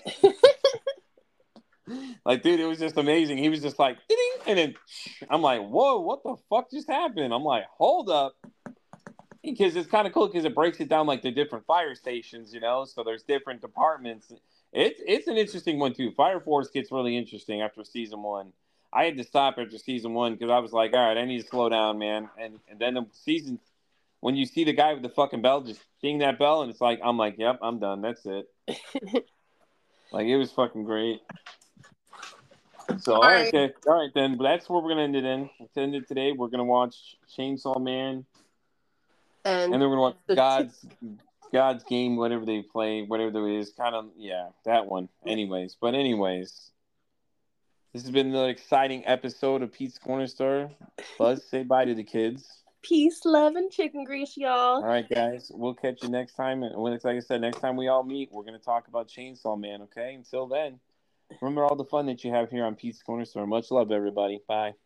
Like, dude, it was just amazing. He was just like, and then I'm like, whoa, what the fuck just happened? I'm like, hold up. Because it's kind of cool because it breaks it down like the different fire stations, you know. So there's different departments. It's it's an interesting one too. Fire Force gets really interesting after season one. I had to stop after season one because I was like, all right, I need to slow down, man. And and then the season, when you see the guy with the fucking bell just ding that bell, and it's like, I'm like, yep, I'm done. That's it. Like it was fucking great. So all, all right, right. all right then. But that's where we're gonna end it in. Let's end it today. We're gonna watch Chainsaw Man. And, and then we're going to watch God's t- God's game, whatever they play, whatever it is. Kind of, yeah, that one. Anyways. But anyways, this has been another exciting episode of Pete's Corner Store. Buzz, say bye to the kids. Peace, love, and chicken grease, y'all. All right, guys. We'll catch you next time. And when it's like I said, next time we all meet, we're going to talk about Chainsaw Man, okay? Until then, remember all the fun that you have here on Pete's Corner Store. Much love, everybody. Bye.